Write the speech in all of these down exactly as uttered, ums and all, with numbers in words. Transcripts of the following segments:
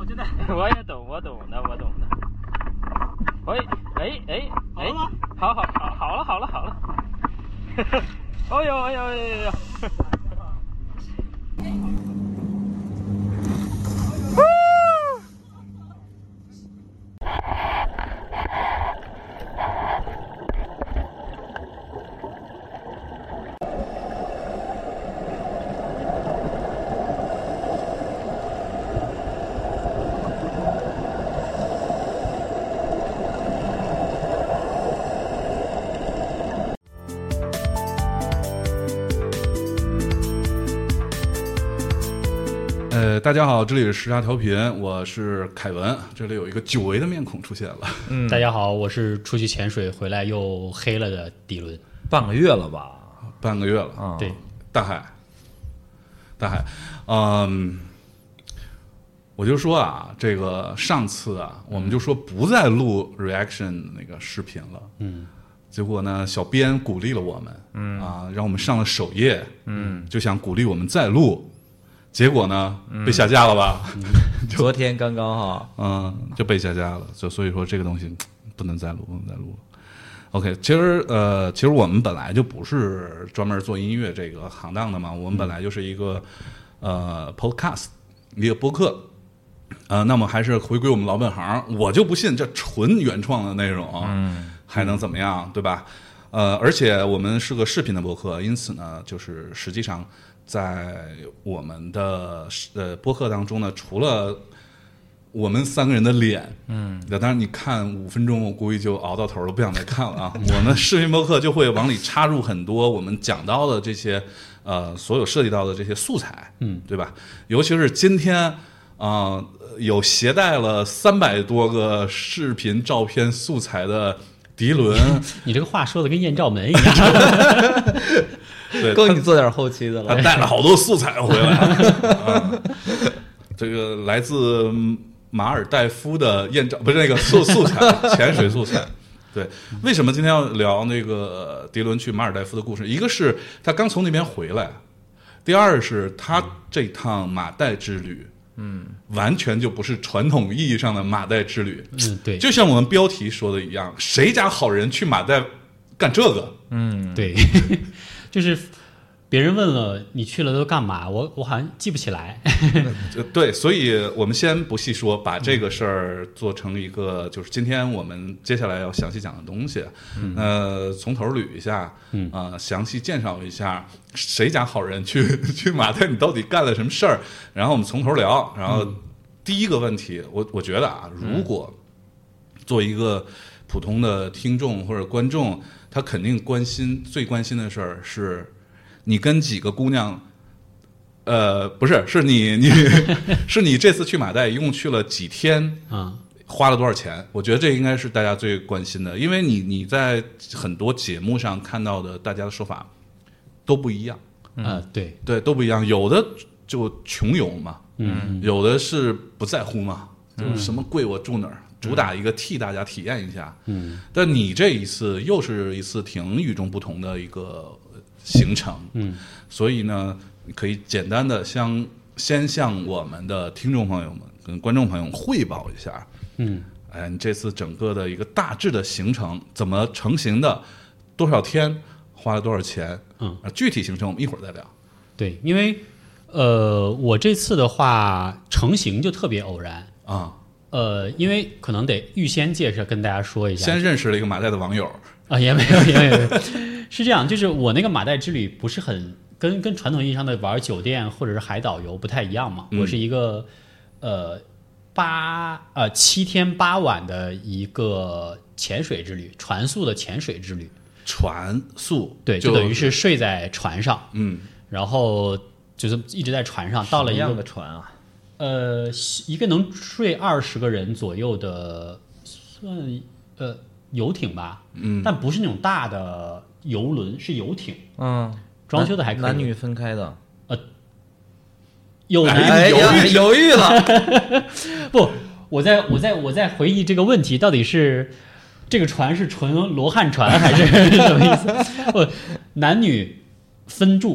真的。 我也懂，我懂的，我懂的。喂，哎哎哎，好好好，好了好了好了。哎呦哎呦哎呦！ 呃，大家好，这里是时差调频，我是凯文。这里有一个久违的面孔出现了。 嗯， 大家好，我是出去潜水回来又黑了的迪伦。 半个月了吧？ 半个月了啊、 对， 大海，大海，嗯，我就说啊，这个上次啊，我们就说不再录 reaction 那个视频了， 嗯， 结果呢，小编鼓励了我们，嗯啊，让我们上了首页， 嗯， 就想鼓励我们再录。结果呢，被下架了吧？ 嗯、昨天刚刚哈， 嗯，就被下架了。就所以说这个东西不能再录，不能再录。OK， 其实呃，其实我们本来就不是专门做音乐这个行当的嘛，我们本来就是一个呃 podcast 一个播客，呃，那么还是回归我们老本行。我就不信这纯原创的内容，嗯，还能怎么样，对吧？呃，而且我们是个视频的播客，因此呢，就是实际上。在我们的呃播客当中呢，除了我们三个人的脸，嗯，当然你看五分钟，我估计就熬到头了，不想再看了啊。我们视频播客就会往里插入很多我们讲到的这些呃所有涉及到的这些素材，嗯，对吧？尤其是今天啊、呃，有携带了三百多个视频照片素材的迪伦， 你这个话说的跟艳照门一样。 对， 够你做点后期的了。 他带了好多素材回来、啊，这个来自马尔代夫的艳照，不是那个素素材，潜水素材。对，为什么今天要聊那个迪伦去马尔代夫的故事？一个是他刚从那边回来，第二是他这趟马代之旅，嗯，完全就不是传统意义上的马代之旅。 嗯，对， 就像我们标题说的一样，谁家好人去马代干这个？ 嗯， 对。就是别人问了你去了都干嘛，我我好像记不起来。 对，所以我们先不细说，把这个事儿做成一个，就是今天我们接下来要详细讲的东西。嗯，呃，从头捋一下，嗯啊、呃，详细介绍一下谁家好人去去马代，你到底干了什么事儿？然后我们从头聊。然后第一个问题，我我觉得啊，如果做一个普通的听众或者观众。他肯定关心最关心的事儿是，你跟几个姑娘，呃，不是，是你你是你这次去马代一共去了几天啊？花了多少钱？我觉得这应该是大家最关心的，因为你你在很多节目上看到的大家的说法都不一样。 嗯、呃，对对，都不一样。有的就穷游嘛， 嗯， 有的是不在乎嘛，就是什么贵我住哪儿。主打一个替大家体验一下，嗯，但你这一次又是一次挺与众不同的一个行程，嗯，所以呢，可以简单的向先向我们的听众朋友们跟观众朋友们汇报一下，嗯，哎，你这次整个的一个大致的行程怎么成型的，多少天，花了多少钱，嗯，具体行程我们一会儿再聊。 对，因为呃，我这次的话成型就特别偶然啊。 呃，因为可能得预先介绍跟大家说一下， 先认识了一个马代的网友啊，也没有也没有，是这样，就是我那个马代之旅不是很跟跟传统意义上的玩酒店或者是海岛游不太一样嘛，嗯、我是一个呃八呃七天八晚的一个潜水之旅，船速的潜水之旅， 船速对，就等于是睡在船上， 嗯， 然后就是一直在船上，到了一个什么样的船啊？ 呃，一个能睡二十个人左右的，算呃游艇吧，嗯，但不是那种大的游轮，是游艇， 嗯， 装修的还可以， 男女分开的， 呃，有男、 哎、犹豫犹豫了， 不，我在我在我在回忆这个问题，到底是这个船是纯罗汉船还是什么意思？不，男女分住。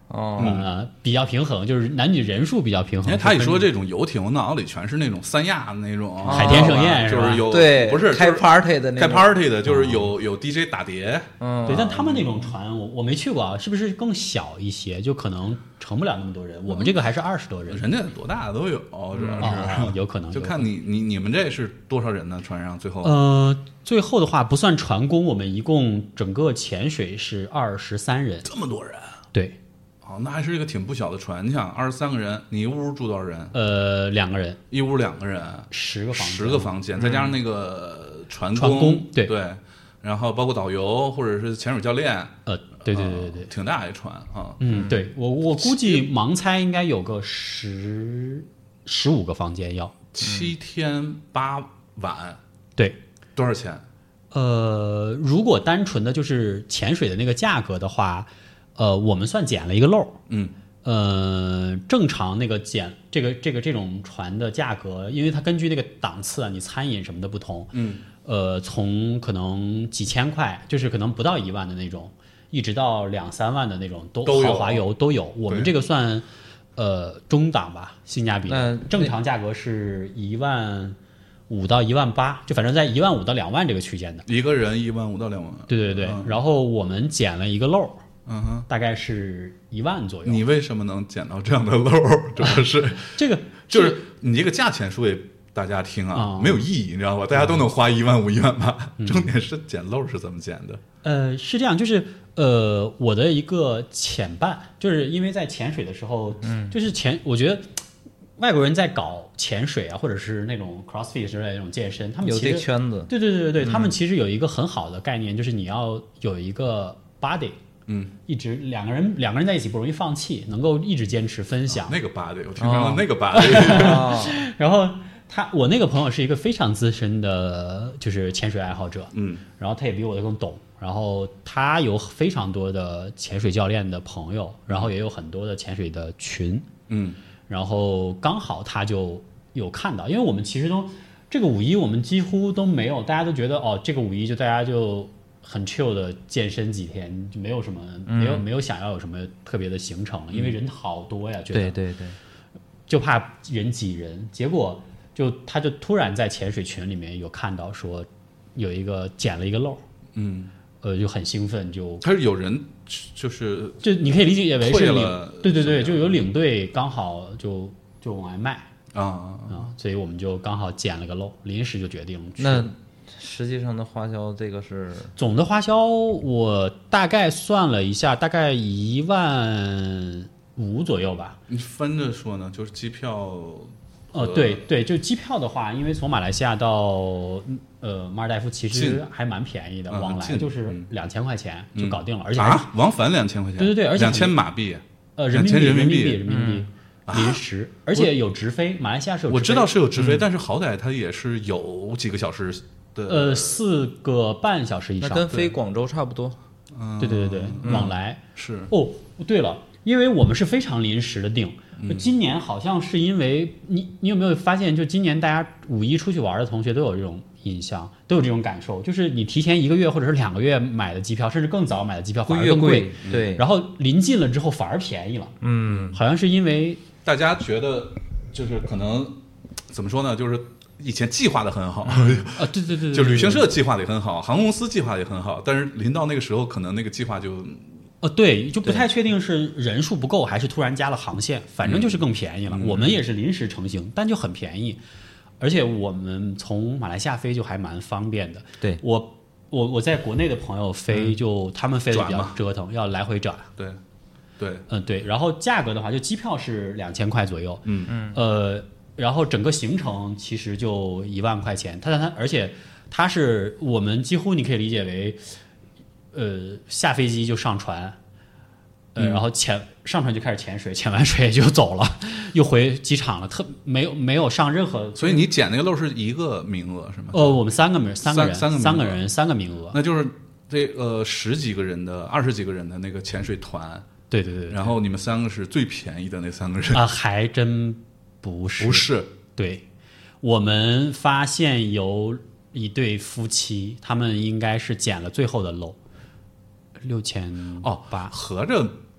哦， 呃，比较平衡，就是男女人数比较平衡。 因为他一说这种游艇，我脑子里全是那种三亚那种海天盛宴是吧就是有对， 不是开 party 的那开种 party 的，就是有有 D J 打碟， 嗯， 对，但他们那种船我我没去过啊，是不是更小一些？就可能盛不了那么多人。我们这个还是二十多人， 人家多大的都有，主要是哦，有可能。 就看你你你们这是多少人呢？船上最后呃，最后的话不算船工，我们一共整个潜水是二十三人。 这么多人， 对， 哦，那还是一个挺不小的船。你想，二十三个人，你一屋住多少人？ 呃，两个人， 一屋两个人， 十个房间， 十个房间，再加上那个船工， 船工对对，然后包括导游或者是潜水教练， 呃，对对对对对， 呃挺大一船啊。 嗯，对我我估计盲猜应该有个十十五个房间要。 七天八晚， 对， 多少钱？ 呃，如果单纯的就是潜水的那个价格的话，呃，我们算捡了一个漏。 嗯， 呃，正常那个捡这个这个这种船的价格，因为它根据那个档次啊，你餐饮什么的不同， 嗯， 呃，从可能几千块，就是可能不到一万的那种，一直到两三万的那种都都有豪华游都有。我们这个算呃中档吧，性价比的那正常价格是一万五到一万八，就反正在一万五到两万这个区间的。 一个人一万五到两万。 对对对， 嗯然后我们捡了一个漏， 嗯哼， 大概是一万左右。 你为什么能捡到这样的漏儿？主要是这个就是你这个价钱说给大家听啊， 啊没有意义，你知道吧？大家都能花一万五、一万八， 嗯重点是捡漏是怎么捡的？ 呃，是这样，就是呃，我的一个潜伴，就是因为在潜水的时候，嗯，就是潜，我觉得外国人在搞潜水啊，或者是那种 CrossFit 之类的那种健身，他们有这其实圈子， 对对对对对，他们其实有一个很好的概念，就是你要有一个 body， 嗯， 一直两个人两个人在一起不容易放弃，能够一直坚持分享。 那个八的，我听说了那个八的， 哦， 然后他，我那个朋友是一个非常资深的，就是潜水爱好者， 嗯， 然后他也比我的更懂，然后他有非常多的潜水教练的朋友，然后也有很多的潜水的群， 嗯， 然后刚好他就有看到，因为我们其实都这个五一我们几乎都没有，大家都觉得哦，这个五一就大家就很 chill 的健身几天，就没有什么没有没有想要有什么特别的行程了，因为人好多呀，觉得对对对， 就怕人挤人，结果就他就突然在潜水群里面有看到说有一个捡了一个漏， 嗯， 呃，就很兴奋，就他是有人就是就你可以理解为是领退了， 对对对， 怎么样就有领队刚好就就往外卖啊， 啊，所以我们就刚好捡了个漏，临时就决定去。 那实际上的花销这个是总的花销我大概算了一下，大概一万五左右吧。 你分着说呢，就是机票。 哦，对对，就机票的话，因为从马来西亚到呃马尔代夫其实近还蛮便宜的， 嗯往来近就是嗯两千块钱就搞定了，而且还是啊，往返两千块钱， 对对对而且两千马币， 呃人民币 2000人民币民币人民币临时，而且有直飞，马来西亚是有直飞我知道是有直飞，但是好歹它也是有几个小时的， 呃四个半小时以上， 那跟飞广州差不多， 嗯对对对对，往来是哦，对了，因为我们是非常临时的定。 嗯就今年好像是因为你，你有没有发现，就今年大家五一出去玩的同学都有这种印象，都有这种感受，就是你提前一个月或者是两个月买的机票，甚至更早买的机票反而越更贵， 对， 然后临近了之后反而便宜了。 嗯， 好像是因为大家觉得就是可能怎么说呢，就是以前计划的很好， 啊，对对对对， 就旅行对社计划的也很好，航空公司计划也很好，但是临到那个时候，可能那个计划就哦，对，就不太确定是人数不够，还是突然加了航线，反正就是更便宜了。 嗯我们也是临时成行，但就很便宜，而且我们从马来西亚飞就还蛮方便的。 对我，我我在国内的朋友飞就，他们飞的比较转嘛折腾，要来回转。 对对， 嗯，对。然后价格的话，就机票是两千块左右， 嗯嗯， 呃，然后整个行程其实就一万块钱。它它而且它是我们几乎你可以理解为。呃，下飞机就上船，呃， 嗯然后潜上船就开始潜水，潜完水就走了，又回机场了，特没有没有上任何。 所以你捡那个漏是一个名额是吗？ 呃，我们三个名，三个人， 三三个名额三个人，三个名额。 那就是这呃十几个人的、二十几个人的那个潜水团， 对对对， 然后你们三个是最便宜的那三个人， 啊、还真不是， 不是对，我们发现有一对夫妻，他们应该是捡了最后的漏，六千哦八。 合着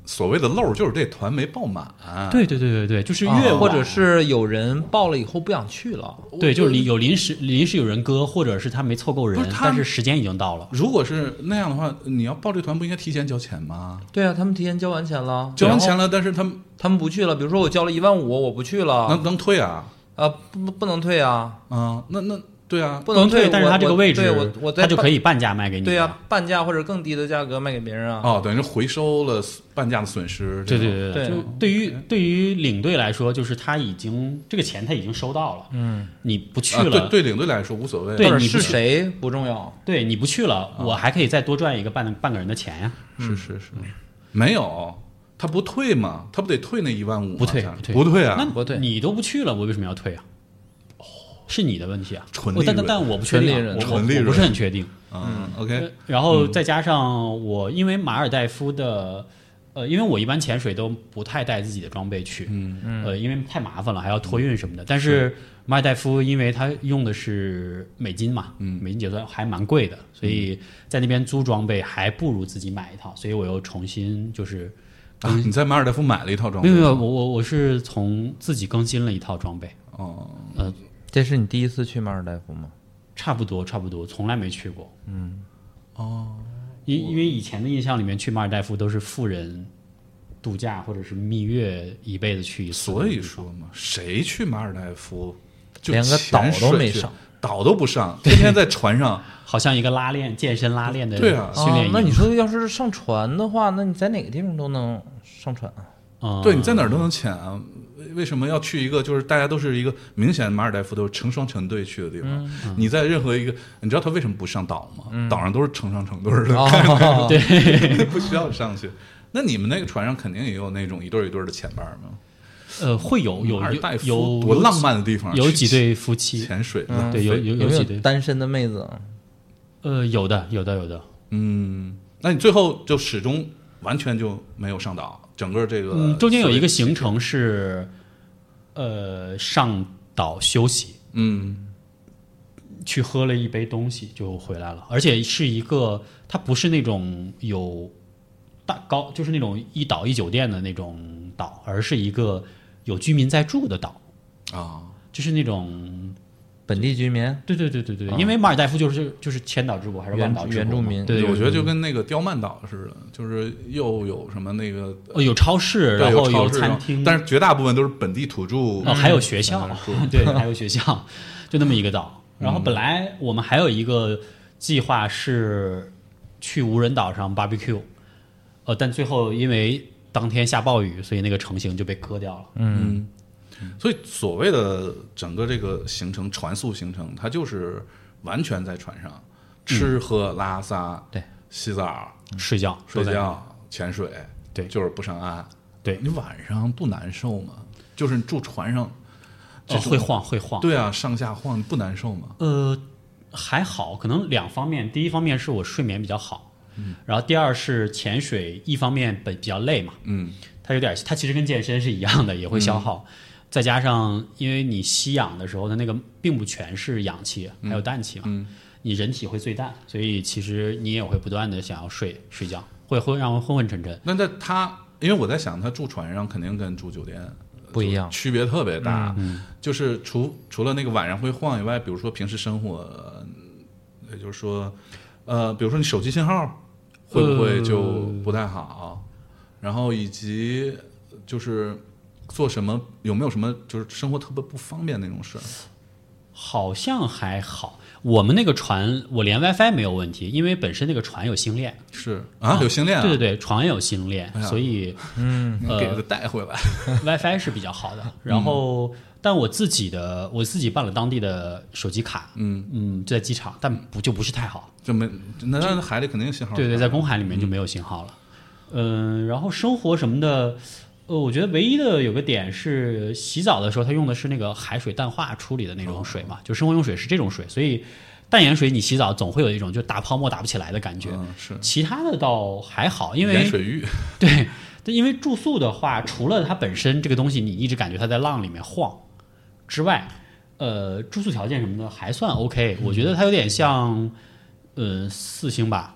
所谓的漏就是这团没报满。 对对对对对，就是越晚、 啊或者是有人报了以后不想去了。 对，就是临有临时临时有人割，或者是他没凑够人不是，他但是时间已经到了。 如果是那样的话，你要报这团不应该提前交钱吗？ 对啊，他们提前交完钱了， 交完钱了， 了，但是他们他们不去了。比如说我交了一万五，我不去了， 能能退啊？ 啊，不不不能退啊， 啊，那那对啊， 不能退。 但是他这个位置， 对我我他就可以以半价卖给你。 对啊，半价或者更低的价格卖给别人啊。 哦，等于是回收了半价的损失。 对对对对就对于对于领队来说，就是他已经这个钱他已经收到了， 嗯， 你不去啊、 了， 对对领队来说无所谓。 或者对你不去是谁不重要， 对你不去了，我还可以再多赚一个半半个人的钱呀。 是是是，没有他不退吗？他不得退那一万五吗？ 不退才不退不退啊！ 那不对你都不去了，我为什么要退啊？哦，是你的问题啊， 纯利润我但但但我不确定啊， 纯利润我纯利润我我不是很确定。 嗯 ，OK， 然后再加上我，因为马尔代夫的，呃，因为我一般潜水都不太带自己的装备去， 嗯呃，因为太麻烦了，还要托运什么的。但是马尔代夫，因为它用的是美金嘛， 嗯美金结算还蛮贵的，所以在那边租装备还不如自己买一套，所以我又重新就是啊，你在马尔代夫买了一套装备？ 没有没有，我我我是从自己更新了一套装备， 哦， 呃， 这是你第一次去马尔代夫吗？ 差不多差不多，从来没去过。 嗯， 哦， 因因为以前的印象里面，去马尔代夫都是富人度假或者是蜜月一辈子去一次。 所以说嘛，谁去马尔代夫就连个岛潜水去都没上， 岛都不上，天天在船上。 好像一个拉练健身拉练的对啊训练营。 啊那你说要是上船的话，那你在哪个地方都能上船啊？ 嗯， 对，你在哪儿都能潜啊。为什么要去一个就是大家都是一个明显马尔代夫都是成双成对去的地方？你在任何一个，你知道他为什么不上岛吗？岛上都是成双成对的， 哦， 对， 不需要上去。那你们那个船上肯定也有那种一对一对的潜伴吗？ 呃，会有有马尔代夫有多浪漫的地方， 有几对夫妻， 潜水的， 嗯对，有有有没几对， 有单身的妹子啊？ 呃，有的有的有的。 嗯，那你最后就始终完全就没有上岛，整个这个嗯，中间有一个行程是，呃，上岛休息， 嗯去喝了一杯东西就回来了，而且是一个，它不是那种有大高，就是那种一岛一酒店的那种岛，而是一个有居民在住的岛， 啊， 就是那种， 本地居民， 对对对对对， 啊因为马尔代夫就是就是千岛之国还是万岛之国嘛原原住民对，对我觉得就对跟那个刁曼岛似的，就是又有什么那个哦有超市， 对然后超市餐厅， 但是绝大部分都是本地土著， 哦还有学校在那儿住， 对，还有学校，就那么一个岛。然后本来我们还有一个计划是去无人岛上 barbecue， 呃，但最后因为当天下暴雨，所以那个成型就被割掉了。 嗯，所以所谓的整个这个行程船速行程，它就是完全在船上吃喝拉撒， 对， 洗澡、 睡觉， 睡都在那儿， 觉、潜水， 对就是不上岸。 对你晚上不难受吗？就是你住船上，这哦， 种会晃会晃。 对啊，上下晃，你不难受吗？ 呃，还好，可能两方面。第一方面是我睡眠比较好，嗯，然后第二是潜水，一方面本比较累嘛， 嗯它有点，它其实跟健身是一样的，也会消耗。再加上，因为你吸氧的时候，它那个并不全是氧气，还有氮气嘛， 嗯你人体会最淡，所以其实你也会不断的想要睡睡觉，会会让人昏昏沉沉。 那在他，因为我在想，他住船上肯定跟住酒店不一样区别特别大。 嗯就是除除了那个晚上会晃以外，比如说平时生活，呃也就是说，呃，比如说你手机信号会不会就不太好？然后以及就是做什么，有没有什么就是生活特别不方便那种事儿？ 好像还好，我们那个船我连 WiFi 没有问题，因为本身那个船有星链是啊，有星链啊， 对对对，船也有星链， 哎呀所以嗯， 呃给它带回来。 WiFi 是比较好的。然后，但我自己的我自己办了当地的手机卡， 嗯， 嗯，就在机场，但不就不是太好。 就没那那海里肯定信号。 对对，在公海里面就没有信号了。嗯，然后生活什么的，呃，我觉得唯一的有个点是洗澡的时候，它用的是那个海水淡化处理的那种水嘛，就生活用水是这种水，所以淡盐水你洗澡总会有一种就打泡沫打不起来的感觉。 嗯，是其他的倒还好，因为盐水浴。 对，对，因为住宿的话，除了它本身这个东西你一直感觉它在浪里面晃之外，呃，住宿条件什么的还算 OK，我觉得它有点像呃四星吧。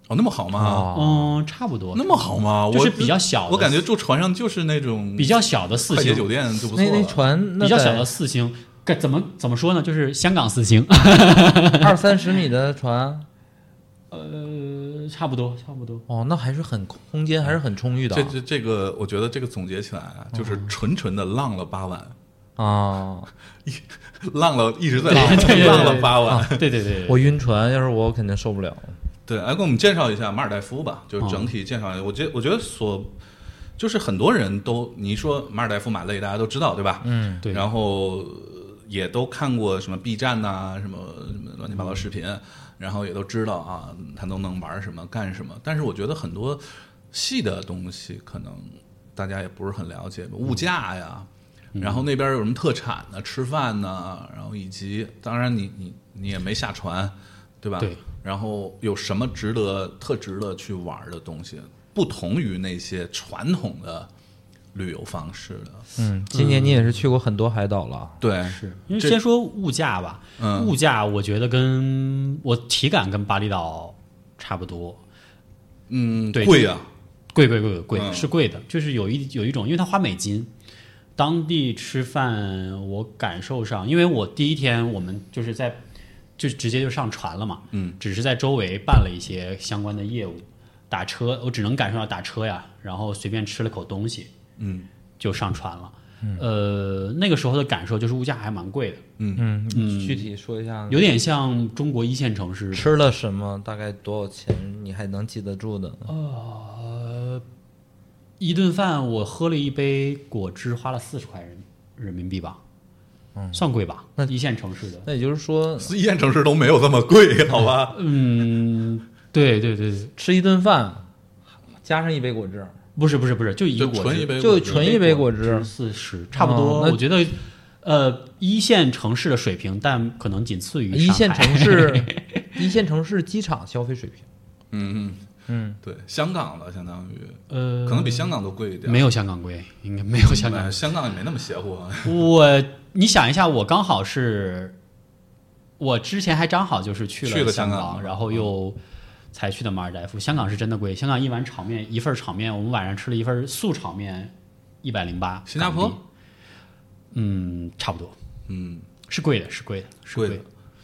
哦，那么好吗？ 哦， 嗯，差不多。 那么好吗？ 就是我比较小的我感觉住船上就是那种比较小的四星快捷酒店就不错那那了。 船那比较小在的四星，该怎么怎么说呢？就是香港四星， 二三十米的船， 呃，差不多，差不多。 哦，那还是很空间还是很充裕的这这这个，我觉得这个总结起来啊，就是纯纯的浪了八晚， 啊。 浪了一直在浪， 对对对浪了八晚。 对对对， 我晕船，要是我肯定受不了。 对，来给我们介绍一下马尔代夫吧，就是整体介绍一下。我觉我觉得所就是很多人都你一说马尔代夫马累，大家都知道对吧？ 嗯， 对。 然后也都看过什么 B 站呐、什么什么乱七八糟视频，然后也都知道啊，他都能玩什么干什么。但是我觉得很多细的东西可能大家也不是很了解，物价呀。然后那边有什么特产呢？吃饭呢？然后以及当然你你你也没下船，对吧？ 对。 然后有什么值得特值得去玩的东西，不同于那些传统的旅游方式的。 嗯，今年你也是去过很多海岛了。 对， 是因为先说物价吧， 嗯， 物价我觉得跟我体感跟巴厘岛差不多。 嗯， 对， 贵啊， 贵贵贵贵、 嗯、 是贵的，就是有一有一种，因为它花美金。当地吃饭，我感受上，因为我第一天我们就是在就直接就上船了嘛， 嗯， 只是在周围办了一些相关的业务，打车我只能感受到打车呀，然后随便吃了口东西， 嗯， 就上船了。嗯、呃，那个时候的感受就是物价还蛮贵的， 嗯嗯嗯，具体说一下， 有点像中国一线城市。 吃了什么？大概多少钱？你还能记得住的？ 呃。一顿饭我喝了一杯果汁，花了四十块人人民币吧，嗯，算贵吧？ 那一线城市的， 那也就是说， 一线城市都没有这么贵，好吧？ 嗯，对对对对， 吃一顿饭加上一杯果汁， 不是不是不是，就一个果汁， 就纯一杯果汁， 四十差不多。我觉得，呃，一线城市的水平，但可能仅次于一线城市，一线城市机场消费水平， 嗯嗯。 嗯， 对，香港的相当于， 呃， 可能比香港都贵一点， 没有香港贵，应该没有香港， 香港也没那么邪乎。 我，你想一下，我刚好是，我之前还刚好就是去了香港， 香港然后又才去的马尔代夫。香港是真的贵，香港一碗炒面，一份炒面，我们晚上吃了一份素炒面，一百零八。 新加坡， 嗯，差不多， 嗯， 是贵的，是贵的，是贵的。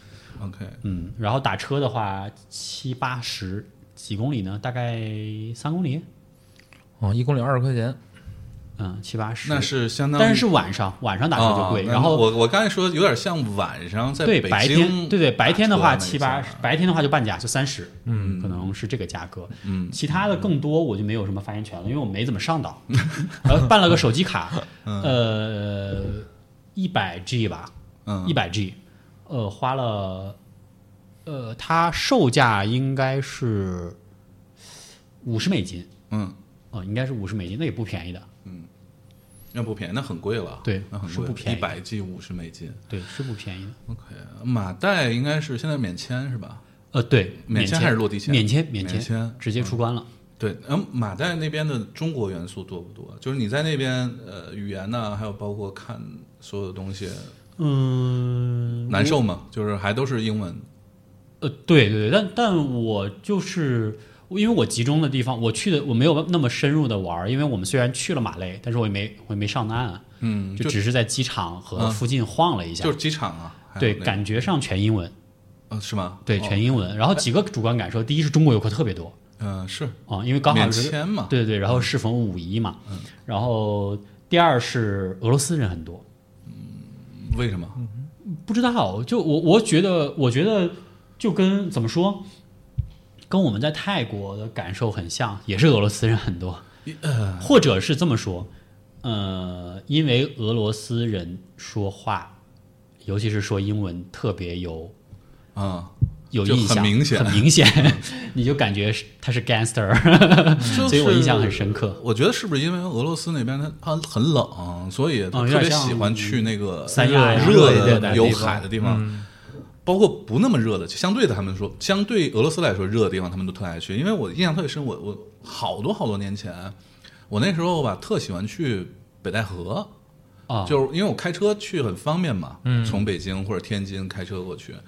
OK， 嗯，然后打车的话七八十。几公里呢？大概三公里。 哦，一公里二十块钱。 嗯，七八十。 那是相当于， 但是是晚上，晚上打车就贵。 哦、 然后我我刚才说有点像晚上在对北京白天，对对白天的话七八， 十， 白天的话就半价，就三十。 嗯， 可能是这个价格。 嗯， 其他的更多我就没有什么发言权了，因为我没怎么上岛。然后办了个手机卡，呃，一百 G 吧， 嗯， 一百 G， 呃，花了。呃，它售价应该是五十美金， 嗯， 哦，应该是五十美金，那也不便宜的， 嗯，那不便宜，那很贵了， 对， 那很贵， 是不便宜， 一百 G 五十美金， 对，是不便宜的。 OK， 马代应该是现在免签是吧？ 呃，对， 免签还是落地签？ 免签，免签， 签，直接出关了。 嗯、对，嗯，马代那边的中国元素多不多？就是你在那边，呃，语言呢，还有包括看所有的东西， 嗯， 难受吗？就是还都是英文。 呃，对对对，但但我就是因为我集中的地方，我去的我没有那么深入的玩，因为我们虽然去了马累，但是我也没我也没上岸， 嗯， 就只是在机场和附近晃了一下， 嗯、就是机场啊， 对，感觉上全英文， 呃，是吗？ 对，全英文。然后几个主观感受，第一是中国游客特别多， 嗯，是啊，因为刚好是免签嘛， 对对对，然后适逢五一嘛， 嗯， 然后第二是俄罗斯人很多， 嗯，为什么？ 不知道，就我我觉得，我觉得。就跟怎么说，跟我们在泰国的感受很像，也是俄罗斯人很多， 呃、 或者是这么说，呃，因为俄罗斯人说话，尤其是说英文，特别有啊、 嗯、有印象， 很明显， 很明显，你就感觉他是 gangster，、 就是、 所以我印象很深刻。 我觉得是不是因为俄罗斯那边它它很冷，所以他特别喜欢去那个三亚热的有海的地方。 嗯包括不那么热的，相对的他们说，相对俄罗斯来说热的地方，他们都特爱去。因为我印象特别深，我我好多好多年前，我那时候吧特喜欢去北戴河， 啊， 就是因为我开车去很方便嘛， 嗯， 从北京或者天津开车过去。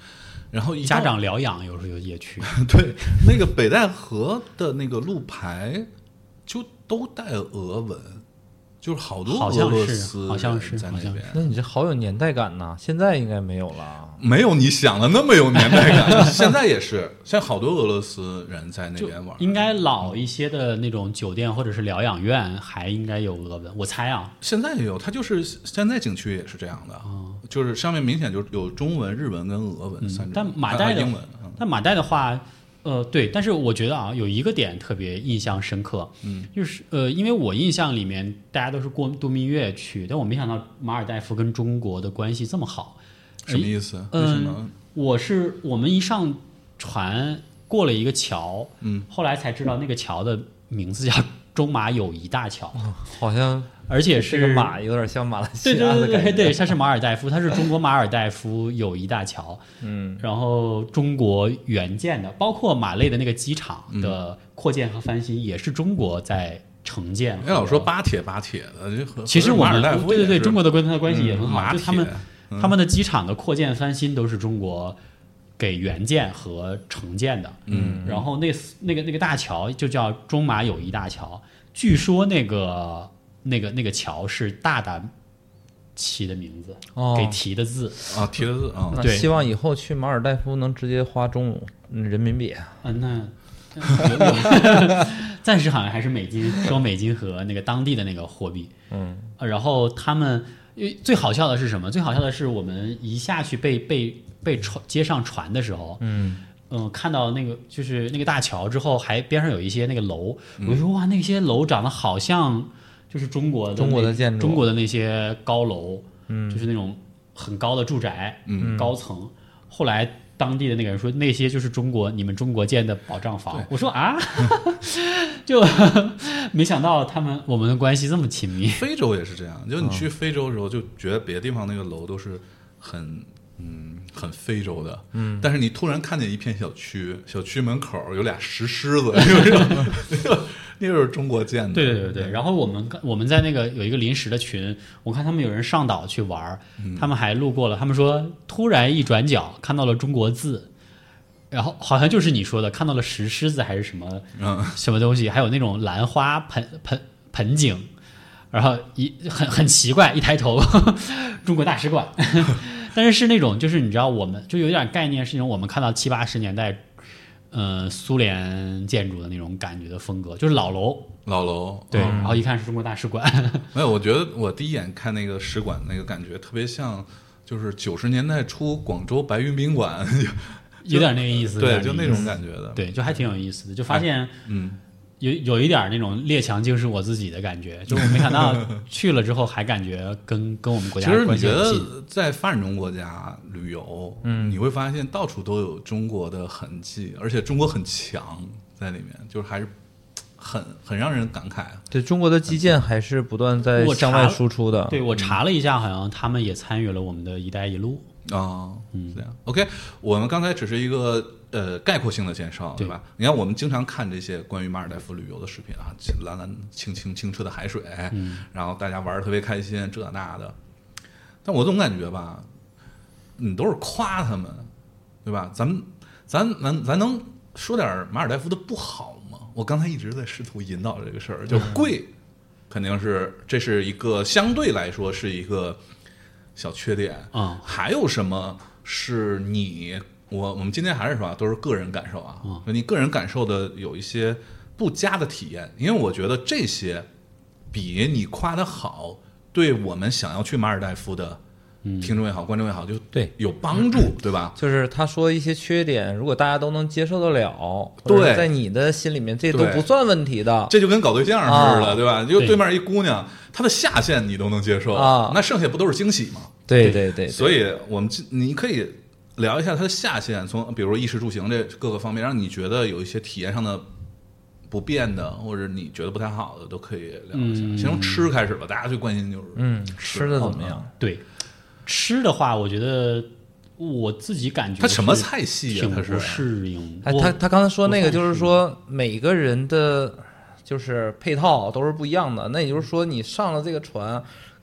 然后一家长疗养有时候也去。 对，那个北戴河的那个路牌就都带俄文，就是好多俄罗斯好像是在那边。 那你这好有年代感呐！现在应该没有了。 没有你想的那么有年代感，现在也是，现在好多俄罗斯人在那边玩。 应该老一些的那种酒店或者是疗养院还应该有俄文，我猜啊。 现在也有，它就是现在景区也是这样的，哦、就是上面明显就有中文、日文跟俄文、嗯、三种。 但马代的英文，嗯、 但马代的话，呃，对，但是我觉得啊，有一个点特别印象深刻，嗯，就是呃，因为我印象里面大家都是过度蜜月去，但我没想到马尔代夫跟中国的关系这么好。 什么意思？为什么？ 嗯我是我们一上船过了一个桥，嗯，后来才知道那个桥的名字叫中马友谊大桥， 哦、好像而且是这个马有点像马来西亚的感觉。对对对对， 对， 它是马尔代夫，它是中国马尔代夫友谊大桥，嗯，然后中国援建的，包括马累的那个机场的扩建和翻新也是中国在承建。 哎，老说巴铁巴铁的，就其实我们对对对，中国的跟它的关系嗯也很好，就他们。他们的机场的扩建翻新都是中国给援建和承建的，嗯，然后那那个那个大桥就叫中马友谊大桥，据说那个那个那个桥是大大起的名字，哦、给提的字啊，提的字啊， 对， 希望以后去马尔代夫能直接花中人民币啊， 嗯，那有有暂时好像还是美金，收美金和那个当地的那个货币，嗯，然后他们。最好笑的是什么？最好笑的是我们一下去被被被船接上船的时候，嗯嗯、呃，看到那个就是那个大桥之后，还边上有一些那个楼，嗯、我就说哇，那些楼长得好像就是中国的中国的建筑， 中国的那些高楼，嗯，就是那种很高的住宅，嗯，高层。后来当地的那个人说，那些就是中国你们中国建的保障房。我说啊，就没想到他们我们的关系这么亲密。 非洲也是这样，就你去非洲的时候，就觉得别的地方那个楼都是很嗯很非洲的，嗯，但是你突然看见一片小区，小区门口有俩石狮子，那就是中国建的。 对对对对。然后我们我们在那个有一个临时的群，我看他们有人上岛去玩，嗯、他们还路过了，他们说突然一转角看到了中国字。然后好像就是你说的，看到了石狮子还是什么、嗯、什么东西，还有那种兰花盆盆盆景，然后一很很奇怪，一抬头，呵呵中国大使馆，但是是那种就是你知道我们就有点概念，是那种我们看到七八十年代，呃苏联建筑的那种感觉的风格，就是老楼老楼对、嗯，然后一看是中国大使馆。 没有，我觉得我第一眼看那个使馆那个感觉特别像，就是九十年代初广州白云宾馆。 有点那个意思， 对，就那种感觉的， 对，就还挺有意思的，就发现，嗯，有有一点那种列强竟是我自己的感觉，就我没想到去了之后还感觉跟跟我们国家关系很近。 其实你觉得在发展中国家旅游，嗯，你会发现到处都有中国的痕迹，而且中国很强在里面，就是还是很很让人感慨。 对，中国的基建还是不断在向外输出的。 对，我查了一下，好像他们也参与了我们的一带一路。 啊、哦，嗯，这样 OK。我们刚才只是一个呃概括性的介绍，对吧？你看，我们经常看这些关于马尔代夫旅游的视频啊，蓝蓝清清清澈的海水，嗯，然后大家玩得特别开心，这那的。但我总感觉吧，你都是夸他们，对吧？咱们咱咱咱能说点马尔代夫的不好吗？我刚才一直在试图引导这个事儿，就贵，嗯、肯定是这是一个相对来说是一个。小缺点啊、嗯，还有什么是你我我们今天还是说都是个人感受啊，嗯、你个人感受的有一些不佳的体验，因为我觉得这些比你夸的好，对我们想要去马尔代夫的听众也好、嗯、观众也好，就对有帮助，对吧？ 就是他说一些缺点，如果大家都能接受得了， 对， 在你的心里面这都不算问题的， 这就跟搞对象似的，啊、对吧？就对面一姑娘。他的下限你都能接受啊，那剩下不都是惊喜吗？ 对对 对, 对， 所以我们你可以聊一下它的下限，从比如说衣食住行这各个方面，让你觉得有一些体验上的不便的，或者你觉得不太好的，都可以聊一下。嗯、先从吃开始吧，大家最关心就是嗯，吃的怎么样？ 对，吃的话，我觉得我自己感觉它什么菜系啊？它是不适应。 哎，他他刚才说那个就是说每个人的。就是配套都是不一样的，那也就是说，你上了这个船，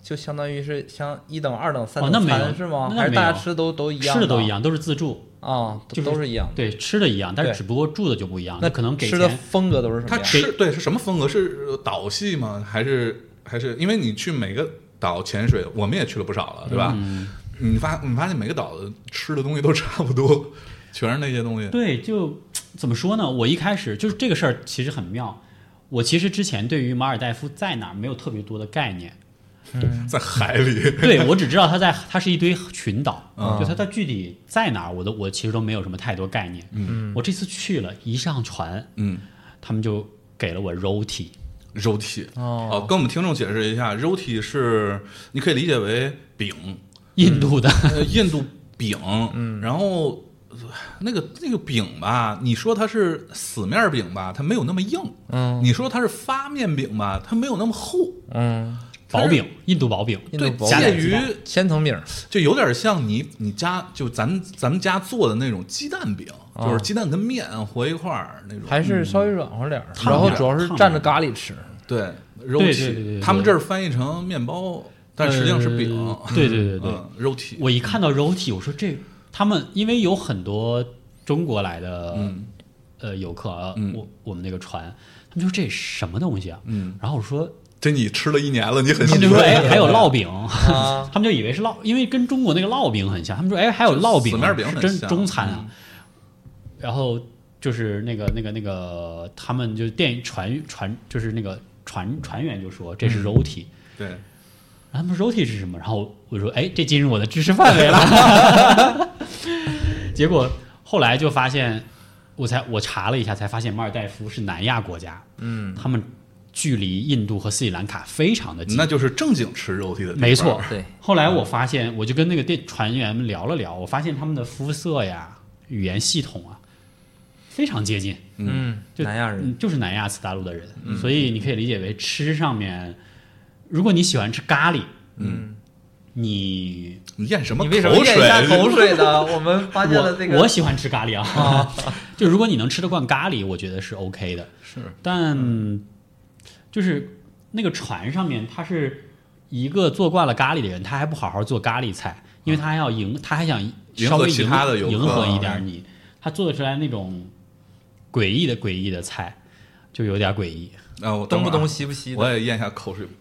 就相当于是像一等、二等、三哦那没有等餐是吗？ 那没有还是大家吃都都一样？ 吃的都一样，都是自助， 啊， 就是都是一样的。 对，吃的一样，但是对只不过住的就不一样。 那可能给吃的钱风格都是什么他样？ 吃对是什么风格？是岛系吗？还是还是因为你去每个岛潜水，我们也去了不少了，对吧？ 嗯你发你发现每个岛的吃的东西都差不多，全是那些东西。 对，就怎么说呢？我一开始就是这个事儿其实很妙。我其实之前对于马尔代夫在哪儿没有特别多的概念， 嗯， 在海里。 对我只知道它在它是一堆群岛， 嗯就它它具体在哪儿，我都我其实都没有什么太多概念。 嗯我这次去了，一上船， 嗯， 他们就给了我 roti， 肉体哦好，跟我们听众解释一下，肉体是你可以理解为饼， 印度的， 呃，印度饼，嗯，然后呃那个那个饼吧，你说它是死面饼吧，它没有那么硬， 嗯， 你说它是发面饼吧，它没有那么厚， 嗯， 薄饼，印度薄饼， 对， 印度薄加介于点鸡蛋千层饼， 就有点像你你家就咱咱们家做的那种鸡蛋饼， 哦就是鸡蛋跟面和一块儿那种， 还是稍微软和点儿， 烫点儿然后主要是烫蘸着点儿咖喱吃。 对肉对对体， 对对对他们这儿翻译成面包，但实际上是饼， 呃对对对对嗯，肉体， 我一看到 roti，我说这他们因为有很多中国来的、 嗯呃游客啊， 嗯我我们那个船，他们说这什么东西啊？ 嗯， 然后我说， 这你吃了一年了，你很他们就说哎还有烙饼， 啊， 他们就以为是烙，因为跟中国那个烙饼很像，他们说哎还有烙饼， 死面饼是真很像中餐啊。 嗯然后就是那个那个那个他们就电船船就是那个船船员就说这是 roti，、 对， 然后他们说 roti 是什么？然后我说哎这进入我的知识范围了。结果后来就发现，我才我查了一下才发现马尔代夫是南亚国家， 嗯， 他们距离印度和斯里兰卡非常的近。 那就是正经吃肉体的地方， 没错， 对， 后来我发现，我就跟那个电船员们聊了聊，我发现他们的肤色呀、语言系统啊，非常接近， 嗯， 就南亚人， 嗯就是南亚次大陆的人，所以你可以理解为吃上面，如果你喜欢吃咖喱， 嗯， 你你咽什么你为什么口水？ 咽下口水呢？我们发现了这个， 我我喜欢吃咖喱啊，就如果你能吃得惯咖喱，我觉得是 OK 的， 是， 但就是那个船上面，他是一个做惯了咖喱的人，他还不好好做咖喱菜，因为他还要迎，他还想稍微迎合其他的游客迎合一点你，他做得出来那种诡异的诡异的菜，就有点诡异。 啊，我东不东等会儿啊西不西的， 我也咽下口水。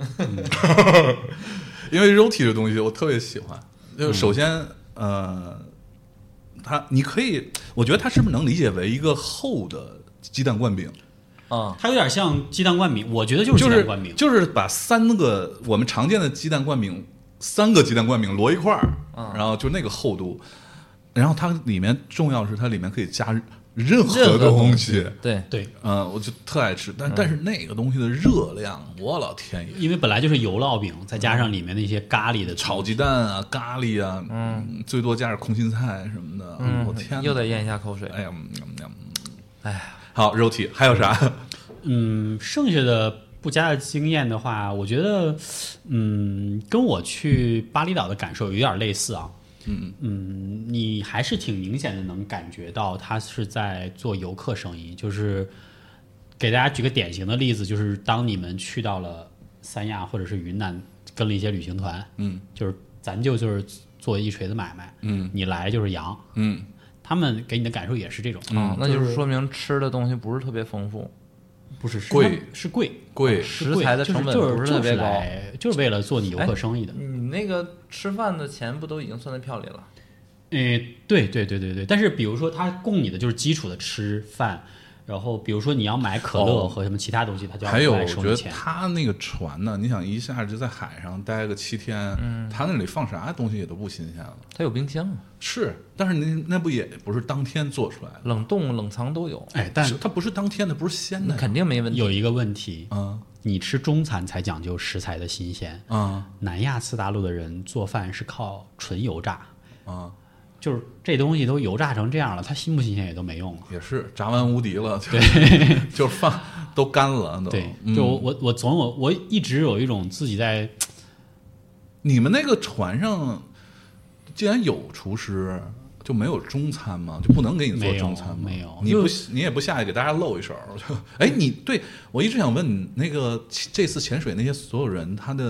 因为肉体这东西我特别喜欢，就是首先，呃，它你可以，我觉得它是不是能理解为一个厚的鸡蛋灌饼？ 啊， 它有点像鸡蛋灌饼，我觉得就是就是鸡蛋灌饼。 就是把三个我们常见的鸡蛋灌饼，三个鸡蛋灌饼摞一块儿， 嗯然后就那个厚度，然后它里面重要是它里面可以加任何任何东东西， 对， 对， 嗯，我就特爱吃，但但是那个东西的热量，我老天爷！ 因为本来就是油烙饼，再加上里面那些咖喱的炒鸡蛋啊，咖喱啊，嗯，最多加点空心菜什么的， 嗯我天哪， 又得咽一下口水， 哎呀，嗯嗯嗯哎呀， 好，肉体还有啥？ 嗯，剩下的不加的经验的话，我觉得，嗯，跟我去巴厘岛的感受有点类似啊。 嗯嗯，你还是挺明显的能感觉到他是在做游客生意。就是给大家举个典型的例子，就是当你们去到了三亚或者是云南，跟了一些旅行团， 嗯就是咱就就是做一锤子买卖， 嗯你来就是羊， 嗯， 他们给你的感受也是这种。 啊，那就就是是说明吃的东西不是特别丰富， 不是是贵他们是贵贵， 是贵食材的成本就是不是特别高就是来就是为了做你游客生意的。 你那个吃饭的钱不都已经算在票里了？ 诶，对对对对对，但是比如说它供你的就是基础的吃饭，然后比如说你要买可乐哦和什么其他东西，它就要还有， 额外我觉得收你钱。 他那个船呢，你想一下就在海上待个七天，嗯，他那里放啥东西也都不新鲜了。 它有冰箱啊， 是，但是那那不也不是当天做出来的？ 冷冻、冷藏都有， 哎，但是它不是当天的，不是鲜的呀。 那肯定没问题。 有一个问题， 啊你吃中餐才讲究食材的新鲜， 啊南亚次大陆的人做饭是靠纯油炸， 啊！ 就是这东西都油炸成这样了，它新不新鲜也都没用了。 也是炸完无敌了，就就放都干了都。 对， 嗯就我我总有我一直有一种自己在你们那个船上，既然有厨师，就没有中餐吗？就不能给你做中餐吗？ 没有没有你不就你也不下去给大家露一手？就哎，你对我一直想问你，那个这次潜水那些所有人，他的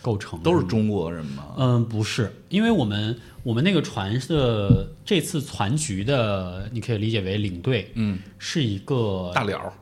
构成， 都是中国人吗？ 嗯，不是，因为我们我们那个船的这次船局的，你可以理解为领队， 嗯， 是一个大了，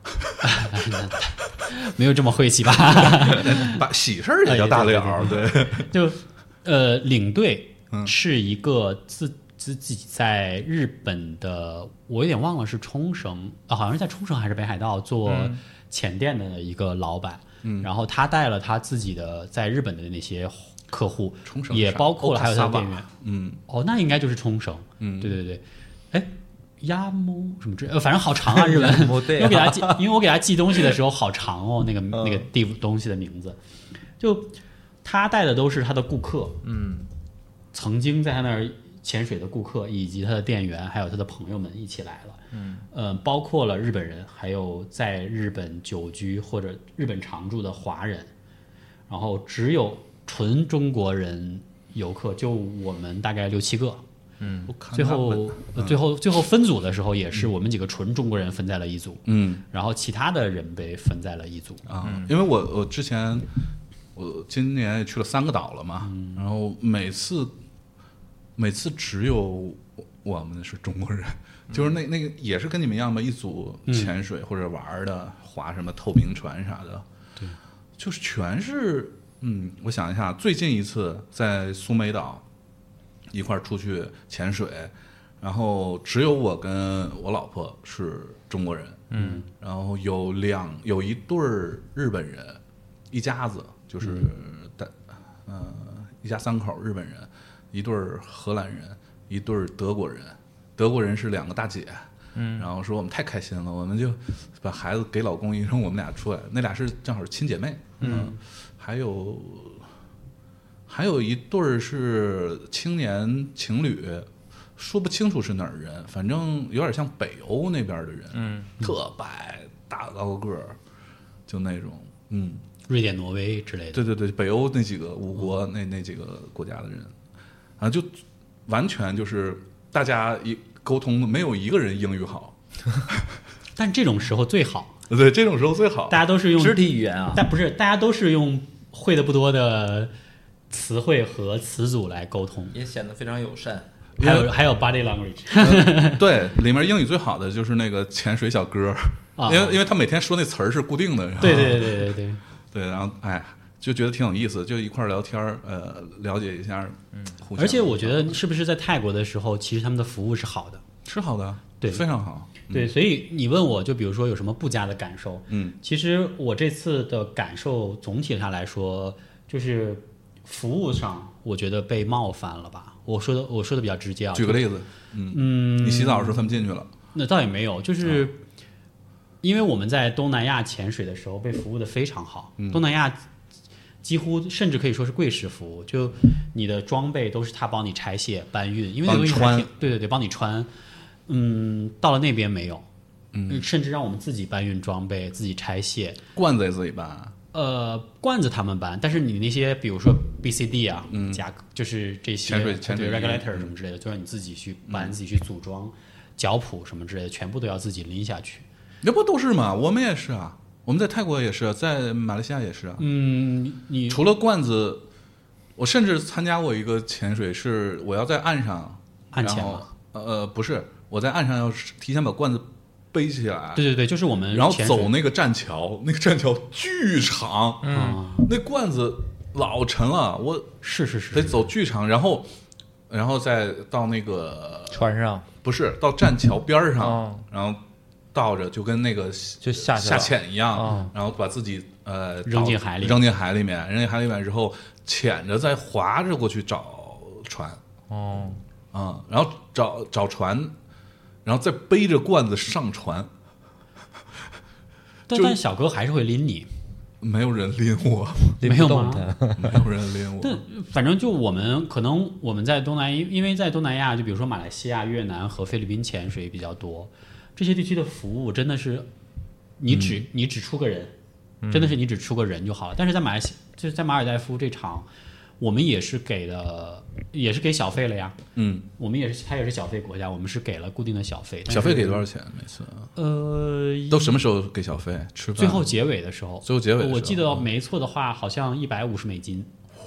没有这么晦气吧？ 把喜事儿也叫大了，对， 就呃，领队是一个自自自己在日本的，我有点忘了是冲绳啊，好像是在冲绳还是北海道做前店的一个老板，嗯，然后他带了他自己的在日本的那些客户， 冲绳也包括了还有他的店员， 嗯， 哦，那应该就是冲绳， 嗯， 对对对，哎。鸭摸什么之类，呃，反正好长啊，日文。 对啊、 因为我给他寄，因为我给他寄东西的时候好长哦，那个那个地东西的名字，就他带的都是他的顾客， 嗯， 曾经在他那儿潜水的顾客，以及他的店员，还有他的朋友们一起来了， 嗯， 呃，包括了日本人，还有在日本久居或者日本常住的华人，然后只有纯中国人游客，就我们大概六七个。 嗯， 最后、呃、最后最后分组的时候，也是我们几个纯中国人分在了一组， 嗯， 然后其他的人被分在了一组啊。因为我我之前我今年也去了三个岛了嘛，嗯、然后每次每次只有我们是中国人，嗯、就是那那个也是跟你们一样嘛，一组潜水或者玩的，划什么透明船啥的， 对， 就是全是嗯，我想一下，最近一次在苏梅岛。一块儿出去潜水，然后只有我跟我老婆是中国人， 嗯， 然后有两有一对儿日本人，一家子就是的，嗯、呃，一家三口日本人，一对儿荷兰人，一对儿德国人，德国人是两个大姐，嗯，然后说我们太开心了，我们就把孩子给老公一扔，我们俩出来，那俩是正好是亲姐妹，嗯，呃、还有。还有一对儿是青年情侣，说不清楚是哪儿人，反正有点像北欧那边的人， 嗯， 特白大高个儿，就那种，嗯， 瑞典、挪威之类的， 对对对，北欧那几个五国、嗯、那那几个国家的人，啊，就完全就是大家一沟通没有一个人英语好， 但这种时候最好， 对，这种时候最好， 大家都是用肢体语言啊， 但不是大家都是用会的不多的。词汇和词组来沟通， 也显得非常友善。 还有还有 body language，、 嗯、对，里面英语最好的就是那个潜水小哥， 啊、 因为因为他每天说那词儿是固定的。 对对对对对对，然后哎，就觉得挺有意思，就一块儿聊天，呃，了解一下。 嗯，而且我觉得是不是在泰国的时候，其实他们的服务是好的， 是好的， 对， 非常好。 嗯、对，所以你问我就比如说有什么不佳的感受， 嗯， 其实我这次的感受总体上来说就是。服务上，我觉得被冒犯了吧？我说的我说的比较直接啊。 举个例子，嗯嗯， 你洗澡的时候他们进去了？ 那倒也没有，就是因为我们在东南亚潜水的时候被服务的非常好， 嗯、 东南亚几乎甚至可以说是贵式服务，就你的装备都是他帮你拆卸搬运，因为那东西还挺对对对，帮你穿。嗯，到了那边没有， 嗯， 甚至让我们自己搬运装备，自己拆卸， 罐子也自己搬。 呃，罐子他们搬，但是你那些比如说 B C D 啊， 嗯， 加就是这些潜水潜水 regulator 什么之类的，就让你自己去搬、嗯、自己去组装，脚蹼什么之类的，全部都要自己拎下去。 那不都是吗？我们也是啊，我们在泰国也是，在马来西亚也是啊。 嗯，你除了罐子，我甚至参加过一个潜水，是我要在岸上岸潜吗？ 呃，不是，我在岸上要提前把罐子。背起来， 对对对，就是我们， 然后走那个栈桥，那个栈桥巨长， 嗯， 那罐子老沉了，我是是是得走巨长，然后，然后再到那个船上， 不是到栈桥边上， 哦、 然后倒着就跟那个就下下潜一样， 哦、 然后把自己呃扔进海里， 扔进海里面，扔进海里面之后潜着再划着过去找船， 哦， 啊、嗯，然后找找船。然后再背着罐子上船， 但但小哥还是会拎你， 没有人拎我， 没有吗？ 没有人拎我。 但反正就我们可能我们在东南，因为在东南亚，就比如说马来西亚、越南和菲律宾潜水比较多，这些地区的服务真的是你只、嗯、你只出个人，真的是你只出个人就好了。嗯、但是在马来西就是在马尔代夫这场。我们也是给了，也是给小费了呀。 嗯， 我们也是，他也是小费国家，我们是给了固定的小费。 小费给多少钱每次？ 呃， 都什么时候给小费？吃饭？ 最后结尾的时候。 最后结尾的时候， 我记得没错的话，好像一百五十美金。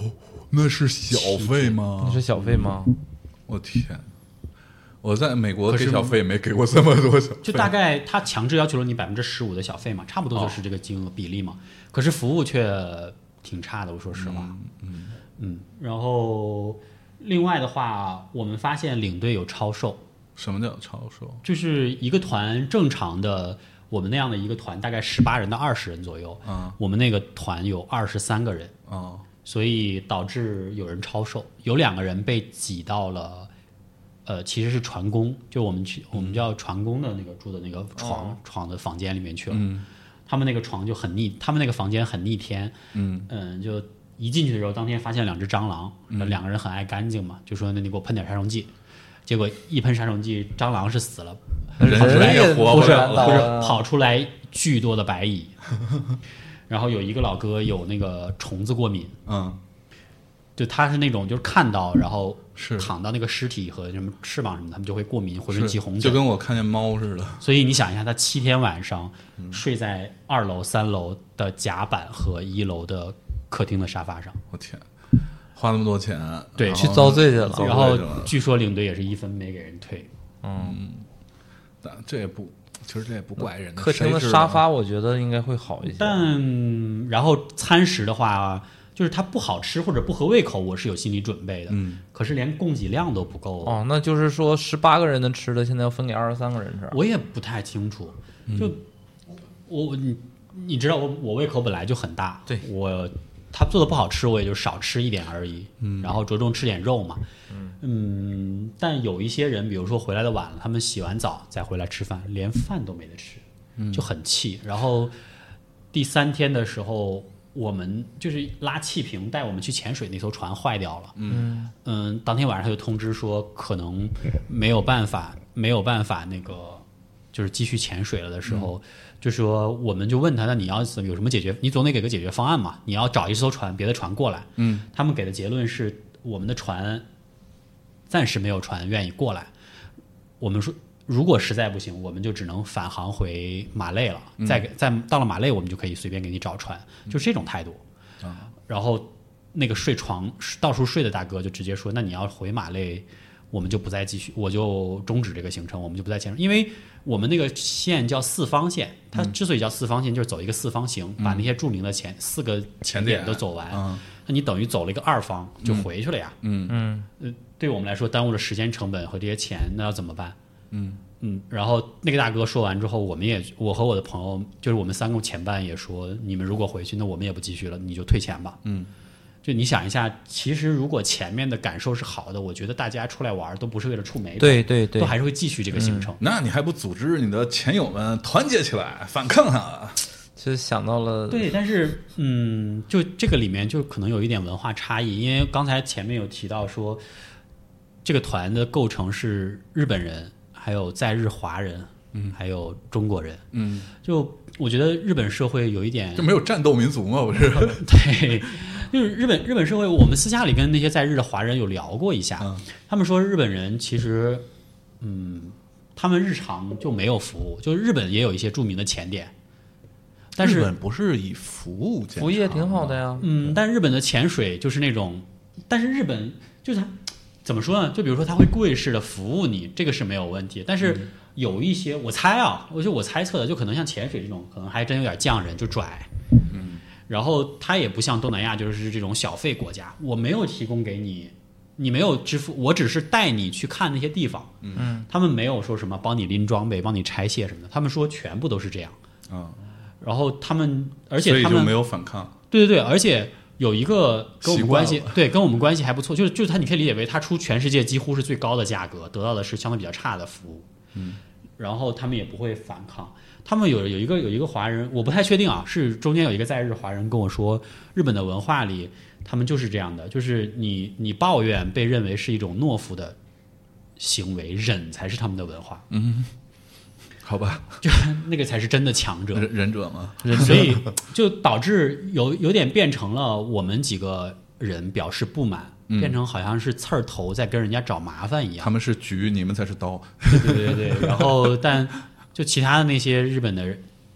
那是小费吗？ 那是小费吗？ 我天！我在美国可是给小费也没给过这么多小费， 就大概他强制要求了你百分之十五的小费嘛，差不多就是这个金额比例嘛。可是服务却挺差的，我说实话。 嗯嗯嗯，然后另外的话，我们发现领队有超售。 什么叫超售？ 就是一个团正常的，我们那样的一个团大概十八人到二十人左右， 嗯， 我们那个团有二十三个人， 哦， 所以导致有人超售，有两个人被挤到了。呃，其实是船工，就我们去我们叫船工的那个住的那个床、 哦、 床的房间里面去了。 嗯， 他们那个床就很逆，他们那个房间很逆天。 嗯嗯，就一进去的时候，当天发现两只蟑螂， 嗯、 两个人很爱干净嘛，就说那你给我喷点杀虫剂。结果一喷杀虫剂，蟑螂是死了， 人跑出来也活不是了， 不是跑出来巨多的白蚁。然后有一个老哥有那个虫子过敏。 嗯。 就他是那种就是看到然后是躺到那个尸体和什么翅膀什么，他们就会过敏，浑身起红疹， 就跟我看见猫似的。 所以你想一下，他七天晚上睡在二楼、三楼的甲板和一楼的客厅的沙发上。 我天，花那么多钱， 对， 去遭罪去了。 然后据说领队也是一分没给人退。 嗯，但这也不，其实这也不怪人。 客厅的沙发我觉得应该会好一些， 但然后餐食的话。就是它不好吃或者不合胃口，我是有心理准备的。 嗯， 可是连供给量都不够。 哦，那就是说十八个人的吃的，现在要分给二十三个人吃。 我也不太清楚。就、嗯、我你你知道我我胃口本来就很大， 对我他做的不好吃，我也就少吃一点而已。 嗯， 然后着重吃点肉嘛。 嗯嗯，但有一些人，比如说回来的晚了，他们洗完澡再回来吃饭，连饭都没得吃， 嗯、 就很气。然后第三天的时候。我们就是拉气瓶带我们去潜水那艘船坏掉了， 嗯嗯，当天晚上他就通知说可能没有办法没有办法那个就是继续潜水了的时候，嗯、就说我们就问他，那你要有什么解决？你总得给个解决方案嘛，你要找一艘船别的船过来， 嗯， 他们给的结论是我们的船暂时没有船愿意过来，我们说。如果实在不行，我们就只能返航回马累了。 嗯、 再给再到了马累，我们就可以随便给你找船，就是这种态度。 嗯、 然后那个睡床到处睡的大哥就直接说：“那你要回马累，我们就不再继续，我就终止这个行程，我们就不再潜水，因为我们那个线叫四方线，它之所以叫四方线，就是走一个四方形， 嗯、 把那些著名的前四个前点都走完。 嗯、 那你等于走了一个二方就回去了呀。 嗯嗯， 呃，对我们来说耽误了时间成本和这些钱，那要怎么办？” 嗯嗯，然后那个大哥说完之后，我们也我和我的朋友，就是我们三个前伴也说，你们如果回去，那我们也不继续了，你就退钱吧。 嗯， 就你想一下，其实如果前面的感受是好的，我觉得大家出来玩都不是为了触霉， 对对对， 都还是会继续这个行程。 嗯、那你还不组织你的前友们团结起来反抗他？ 其实想到了， 对，但是嗯，就这个里面就可能有一点文化差异，因为刚才前面有提到说，这个团的构成是日本人。还有在日华人， 嗯， 还有中国人， 嗯， 就我觉得日本社会有一点， 就没有战斗民族吗？不是， 对，就是日本日本社会，我们私下里跟那些在日的华人有聊过一下， 嗯、 他们说日本人其实，嗯，他们日常就没有服务，就日本也有一些著名的潜点，但是日本不是以服务服务业挺好的呀， 嗯，但日本的潜水就是那种，但是日本就是它。怎么说呢？就比如说他会跪式的服务你，这个是没有问题。但是有一些，我猜啊，我就我猜测的，就可能像潜水这种，可能还真有点匠人，就拽。 嗯。 然后他也不像东南亚，就是这种小费国家，我没有提供给你，你没有支付，我只是带你去看那些地方。 嗯。 他们没有说什么帮你拎装备、帮你拆卸什么的，他们说全部都是这样。 啊。 然后他们，而且他们所以就没有反抗。 对对对，而且。有一个跟我们关系对跟我们关系还不错，就是就是他，你可以理解为他出全世界几乎是最高的价格，得到的是相对比较差的服务。 嗯， 然后他们也不会反抗。他们有有一个有一个华人，我不太确定啊，是中间有一个在日华人跟我说，日本的文化里他们就是这样的，就是你你抱怨被认为是一种懦夫的行为，忍才是他们的文化。 嗯。好吧， 就那个才是真的强者， 忍者吗？ 所以就导致有有点变成了我们几个人表示不满， 嗯、 变成好像是刺儿头在跟人家找麻烦一样。 他们是菊，你们才是刀。 对对对对，然后但就其他的那些日本的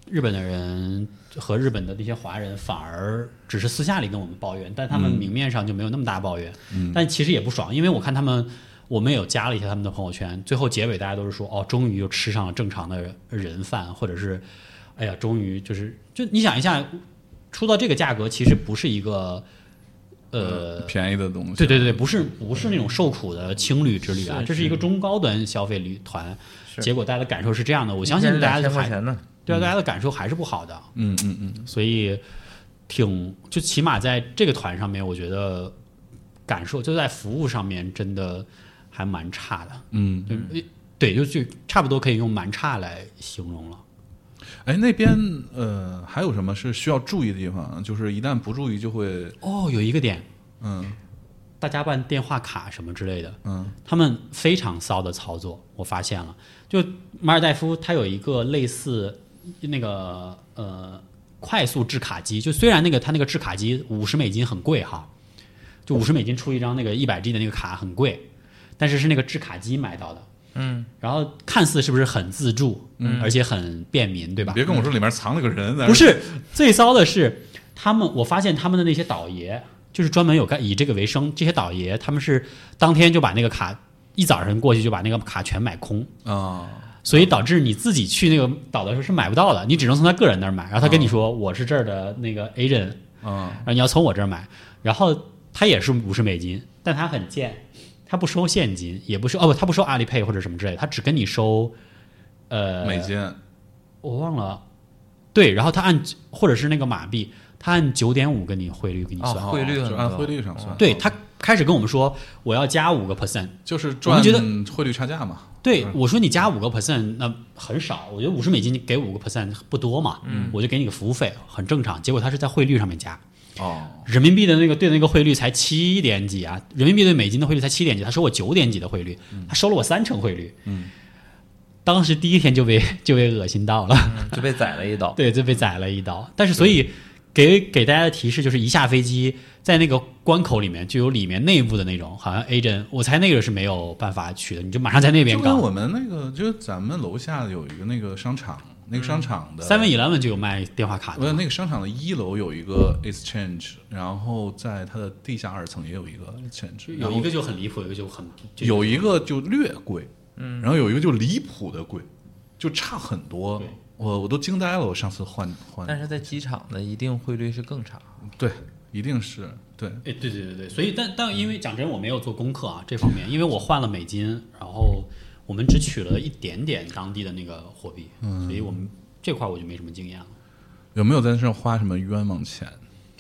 日本的人和日本的那些华人反而只是私下里跟我们抱怨，但他们明面上就没有那么大抱怨。嗯，但其实也不爽，因为我看他们，我们有加了一下他们的朋友圈，最后结尾大家都是说，哦，终于又吃上了正常的人饭，或者是，哎呀，终于就是就你想一下，出到这个价格，其实不是一个。呃， 便宜的东西， 对对对，不是不是那种受苦的青旅之旅啊，这是一个中高端消费旅团，结果大家的感受是这样的，我相信大家的还对啊，大家的感受还是不好的， 嗯嗯嗯， 所以挺就起码在这个团上面，我觉得感受就在服务上面真的还蛮差的， 嗯， 对，就就差不多可以用蛮差来形容了。 哎，那边呃还有什么是需要注意的地方？就是一旦不注意就会哦，有一个点， 嗯， 大家办电话卡什么之类的， 嗯， 他们非常骚的操作，我发现了。就马尔代夫，它有一个类似那个呃快速制卡机，就虽然那个它那个制卡机五十美金很贵哈，就五十美金出一张那个一百 G 的那个卡很贵，但是是那个制卡机买到的。 嗯， 然后看似是不是很自助，嗯，而且很便民，对吧？ 别跟我说里面藏了个人。 不是，最骚的是他们，我发现他们的那些倒爷，就是专门有干以这个为生，这些倒爷他们是当天就把那个卡一早上过去就把那个卡全买空啊、哦， 所以导致你自己去那个倒的时候是买不到的，你只能从他个人那儿买。然后他跟你说、哦、我是这儿的那个 agent， 啊、哦， 然后你要从我这儿买，然后他也是五十美金，但他很贱。他不收现金，也不收哦不，他不收阿里 Pay 或者什么之类的，他只跟你收，呃， 美金， 我忘了，对，然后他按或者是那个马币，他按九点五跟你汇率给你算， 哦、汇率就按汇率上算。 对，他开始跟我们说我要加五个 percent， 就是赚汇率差价嘛。 对，我说你加五个 percent， 那很少，我觉得五十美金给五个 percent 不多嘛，嗯，我就给你个服务费，很正常。结果他是在汇率上面加。 哦， 人民币的那个对那个汇率才七点几啊，人民币对美金的汇率才七点几，他收我九点几的汇率，他收了我三成汇率， 嗯， 当时第一天就被就被恶心到了， 嗯、就被宰了一刀， 对，就被宰了一刀。但是所以给给大家的提示就是，一下飞机在那个关口里面就有里面内部的那种，好像 agent， 我猜那个是没有办法取的，你就马上在那边搞。 就跟我们那个，就是咱们楼下有一个那个商场。那个商场的 Seven Eleven 就有卖电话卡的， 不是那个商场的一楼有一个 exchange， 然后在它的地下二层也有一个 exchange， 有一个就很离谱，有一个就很就有一个就略贵，嗯，然后有一个就离谱的贵，就差很多，我我都惊呆了。我上次换换， 但是在机场的一定汇率是更差， 对，一定是对， 哎，对对对对，所以但但因为讲真，我没有做功课啊这方面，因为我换了美金，然后。我们只取了一点点当地的那个货币，嗯、所以我们这块我就没什么经验了。 有没有在那上花什么冤枉钱？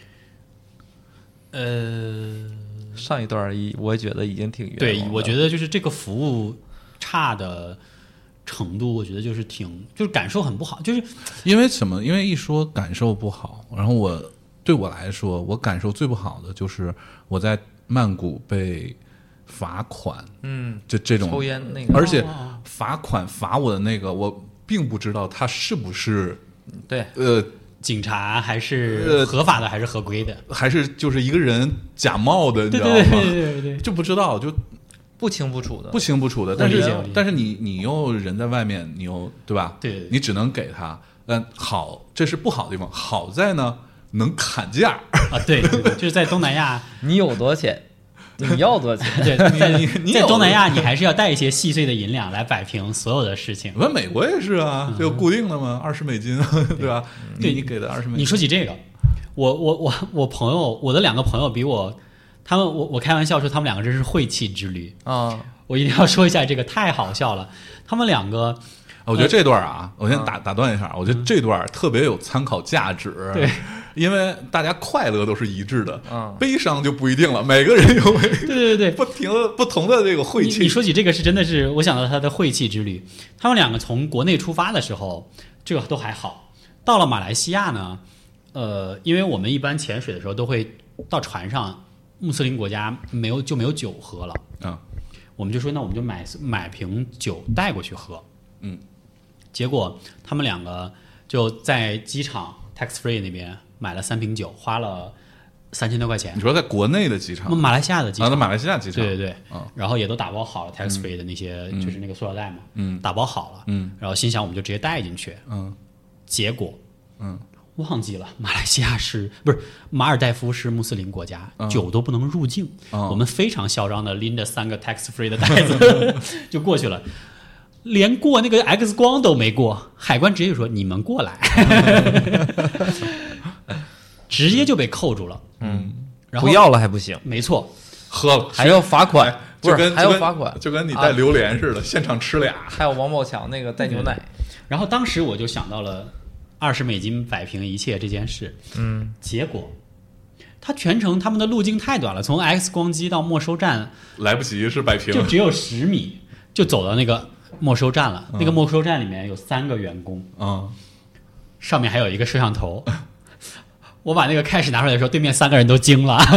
呃， 上一段一我觉得已经挺冤枉对，我觉得就是这个服务差的程度，我觉得就是挺就是感受很不好，就是因为什么？因为一说感受不好，然后我对我来说，我感受最不好的就是我在曼谷被。罚款， 嗯， 就这种抽烟那个， 而且罚款罚我的那个，我并不知道他是不是对呃警察还是合法的还是合规的， 还是就是一个人假冒的，你知道吗？ 对对对对对， 就不知道，就不清不楚的， 不清不楚的。但是但是你你又人在外面，你又对吧？ 对，对你只能给他。嗯，好，这是不好的地方。好在呢，能砍价啊，对，对对就是在东南亚， 你有多少钱？你要多少钱？ 对，在在东南亚，你还是要带一些细碎的银两来摆平所有的事情。 我们美国也是啊，就固定的嘛，二十美金，对吧？ 对你给的二十美金。 你说起这个，我我我我朋友，我的两个朋友比我，他们我我开玩笑说他们两个真是晦气之旅啊！ 我一定要说一下这个，太好笑了。他们两个， 我觉得这段啊，我先打打断一下，我觉得这段特别有参考价值。 对。 因为大家快乐都是一致的， 嗯， 悲伤就不一定了。每个人有每个对对对不停的不同的这个晦气。 你, 你说起这个是真的是，我想到他的晦气之旅。他们两个从国内出发的时候，这个都还好。到了马来西亚呢，呃，因为我们一般潜水的时候都会到船上，穆斯林国家没有就没有酒喝了， 嗯， 我们就说那我们就买买瓶酒带过去喝， 嗯， 结果他们两个就在机场 tax free 那边。买了三瓶酒，花了三千多块钱。 你说在国内的机场？ 马来西亚的机场， 啊，在马来西亚机场， 对对对， 嗯， 然后也都打包好了 tax free 的那些， 嗯、 就是那个塑料袋嘛， 嗯， 打包好了， 嗯， 然后心想我们就直接带进去， 嗯， 结果嗯忘记了，马来西亚是不是马尔代夫是穆斯林国家， 嗯酒都不能入境。 哦我们非常嚣张的拎着三个 tax free 的袋子就过去了，连过那个 X 光都没过，海关直接说你们过来，直接就被扣住了。 嗯， 然后不要了还不行， 没错， 喝了还要罚款，不就是跟还要就跟罚款， 就跟你带榴莲似的，现场吃俩。 还有王宝强那个带牛奶， 然后当时我就想到了二十美金摆平一切这件事。 嗯， 结果他全程他们的路径太短了，从 X 光机到没收站来不及是摆平， 就只有十米，就走到那个没收站了。 嗯那个没收站里面有三个员工， 嗯， 上面还有一个摄像头。我把那个开始拿出来的时候，对面三个人都惊了。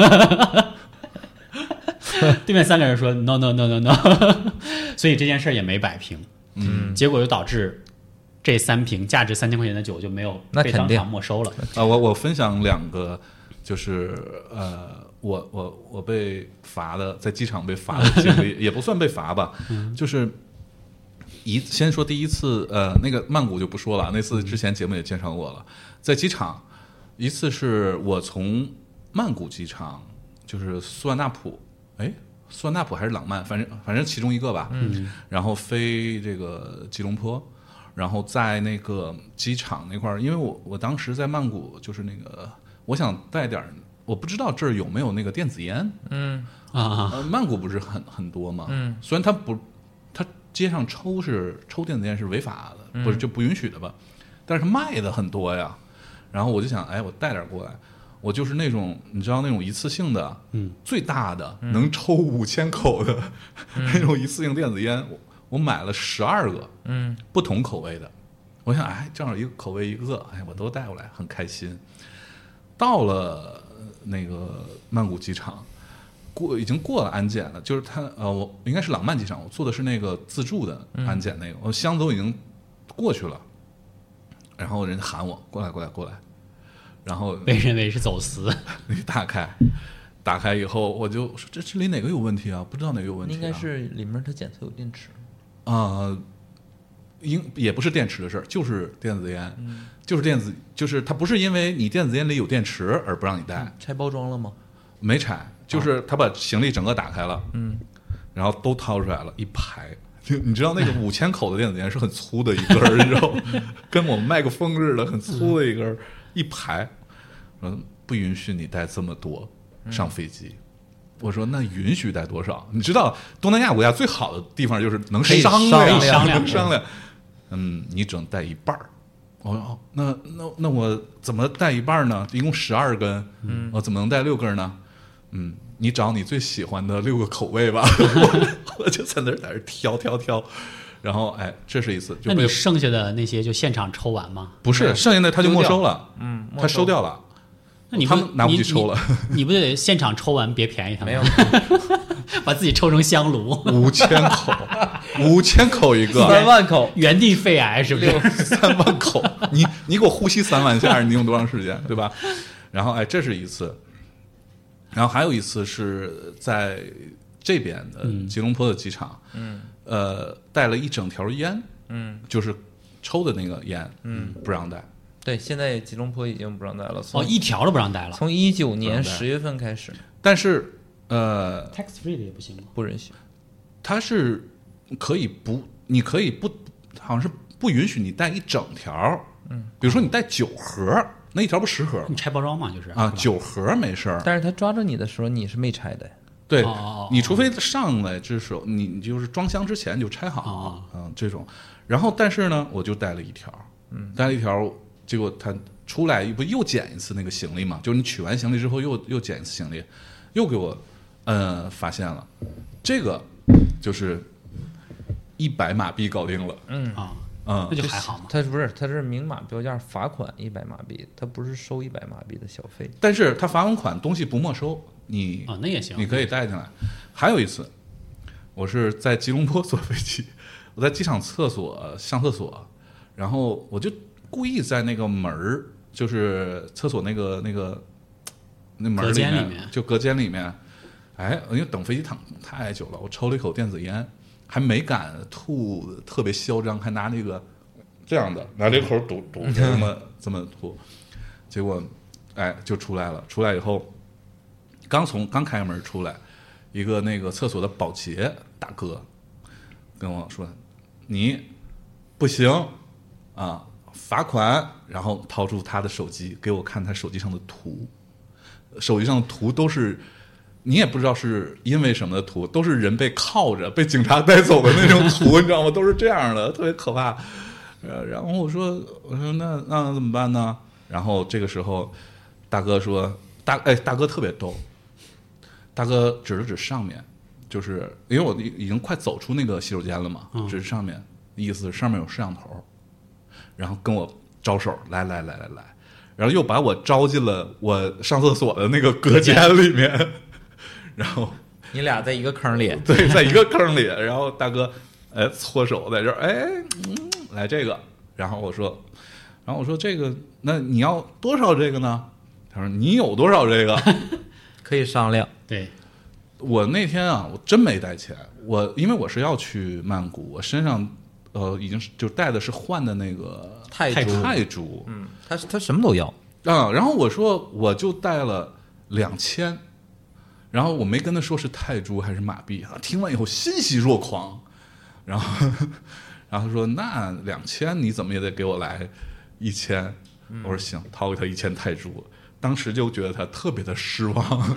对面三个人说 no no no no no， 所以这件事儿也没摆平。 嗯， 结果就导致这三瓶价值三千块钱的酒就没有被当那肯定场没收了。 啊，我我分享两个，就是呃，我我我被罚的，在机场被罚的经历，也不算被罚吧，就是一先说第一次，呃，那个曼谷就不说了，那次之前节目也介绍过了，在机场，一次是我从曼谷机场，就是苏万纳普，哎。苏万纳普还是朗曼，反正反正其中一个吧。嗯，然后飞这个吉隆坡，然后在那个机场那块儿，因为我我当时在曼谷，就是那个我想带点儿，我不知道这儿有没有那个电子烟。 嗯啊， 呃，曼谷不是很很多嘛。 嗯， 虽然它不，它街上抽是抽电子烟是违法的，不是就不允许的吧？但是卖的很多呀。然后我就想，哎，我带点过来。我就是那种你知道那种一次性的， 嗯， 最大的、嗯、能抽五千口的、嗯、那种一次性电子烟，我我买了十二个， 嗯， 不同口味的。我想，哎，正好一个口味一个，哎，我都带过来，很开心。到了那个曼谷机场，过已经过了安检了，就是他呃，我应该是朗曼机场，我坐的是那个自助的安检那个，嗯、我箱子都已经过去了，然后人家喊我过来，过来，过来。然后被认为是走私， 一打开，打开以后我就说这这里哪个有问题啊？不知道哪个有问题、啊。 应该是里面它检测有电池啊、呃，应也不是电池的事儿，就是电子烟，嗯、就是电子，就是它不是因为你电子烟里有电池而不让你带。 嗯、拆包装了吗？ 没拆，就是他把行李整个打开了， 嗯， 然后都掏出来了，一排。就你知道那个五千口的电子烟是很粗的一根儿，你知道吗？跟我们麦克风似的，很粗的一根儿。一排，嗯，不允许你带这么多上飞机。嗯、我说那允许带多少？你知道东南亚国家最好的地方就是能商量， 商量， 商量。嗯，你只能带一半儿。我说哦，那那那我怎么带一半呢？一共十二根，嗯，我怎么能带六根呢？嗯，你找你最喜欢的六个口味吧。我, 我就在那儿在那儿挑挑挑。然后，哎，这是一次。就那你剩下的那些就现场抽完吗？ 不是，剩下的他就没收了， 嗯， 他收掉了。 那你他们拿不起抽了你，你不得现场抽完别便宜他们？ 没有， 把自己抽成香炉。 五千口，五千口一个， 三万口， 原地肺癌是不是？ 三万口，你你给我呼吸三万下，你用多长时间，对吧？然后，哎，这是一次。然后还有一次是在这边的吉隆坡的机场， 嗯。 呃，带了一整条烟， 嗯， 就是抽的那个烟， 嗯， 不让带。 对，现在吉隆坡已经不让带了。 哦，一条都不让带了。 从一九年十月份开始。 但是，呃 ，tax free 的也不行吗？ 不允许。 它是可以不，你可以不，好像是不允许你带一整条。嗯，比如说你带九盒，那一条不十盒？ 你拆包装嘛，就是啊，九盒没事儿。 但是他抓着你的时候，你是没拆的。 对， 哦、 你除非上来之时候，你你就是装箱之前就拆好， 哦、 嗯，这种。然后，但是呢，我就带了一条，嗯，带了一条，结果他出来不又检一次那个行李嘛？就是你取完行李之后又又检一次行李，又给我，呃，发现了，这个就是一百马币搞定了， 嗯啊， 嗯， 那就还好嘛。 他不是，他是明码标价罚款一百马币，他不是收一百马币的小费。 但是他罚完款东西不没收。你啊、哦，那也行， 你可以带进来。还有一次，我是在吉隆坡坐飞机，我在机场厕所上厕所，然后我就故意在那个门儿，就是厕所那个那个那门里面， 隔间里面就隔间里面，哎，因为等飞机躺太久了，我抽了一口电子烟，还没敢吐，特别嚣张，还拿那个这样的，拿这个口堵堵这么这么吐，结果哎就出来了。出来以后，刚从刚开门出来，一个那个厕所的保洁大哥跟我说：“你不行啊，罚款。”然后掏出他的手机给我看他手机上的图，手机上的图都是。你也不知道是因为什么的图，都是人被铐着被警察带走的那种图，你知道吗？都是这样的，特别可怕。呃，然后我说，我说那那怎么办呢？然后这个时候，大哥说，大哎，大哥特别逗，大哥指了指上面，就是因为我已经快走出那个洗手间了嘛， 嗯、 指上面，意思是上面有摄像头，然后跟我招手，来来来来来，然后又把我招进了我上厕所的那个隔间里面。然后你俩在一个坑里， 对，在一个坑里。然后大哥，哎，搓手在这儿，哎，嗯，来这个。然后我说，然后我说这个，那你要多少这个呢？他说你有多少这个， 可以商量。 对， 我那天啊，我真没带钱，我因为我是要去曼谷，我身上呃已经就带的是换的那个泰铢，泰铢， 嗯，他他什么都要啊。然后我说我就带了两千。然后我没跟他说是泰铢还是马币啊，听完以后欣喜若狂，然后，然后他说那两千你怎么也得给我来一千，我说行，掏给他一千泰铢，当时就觉得他特别的失望，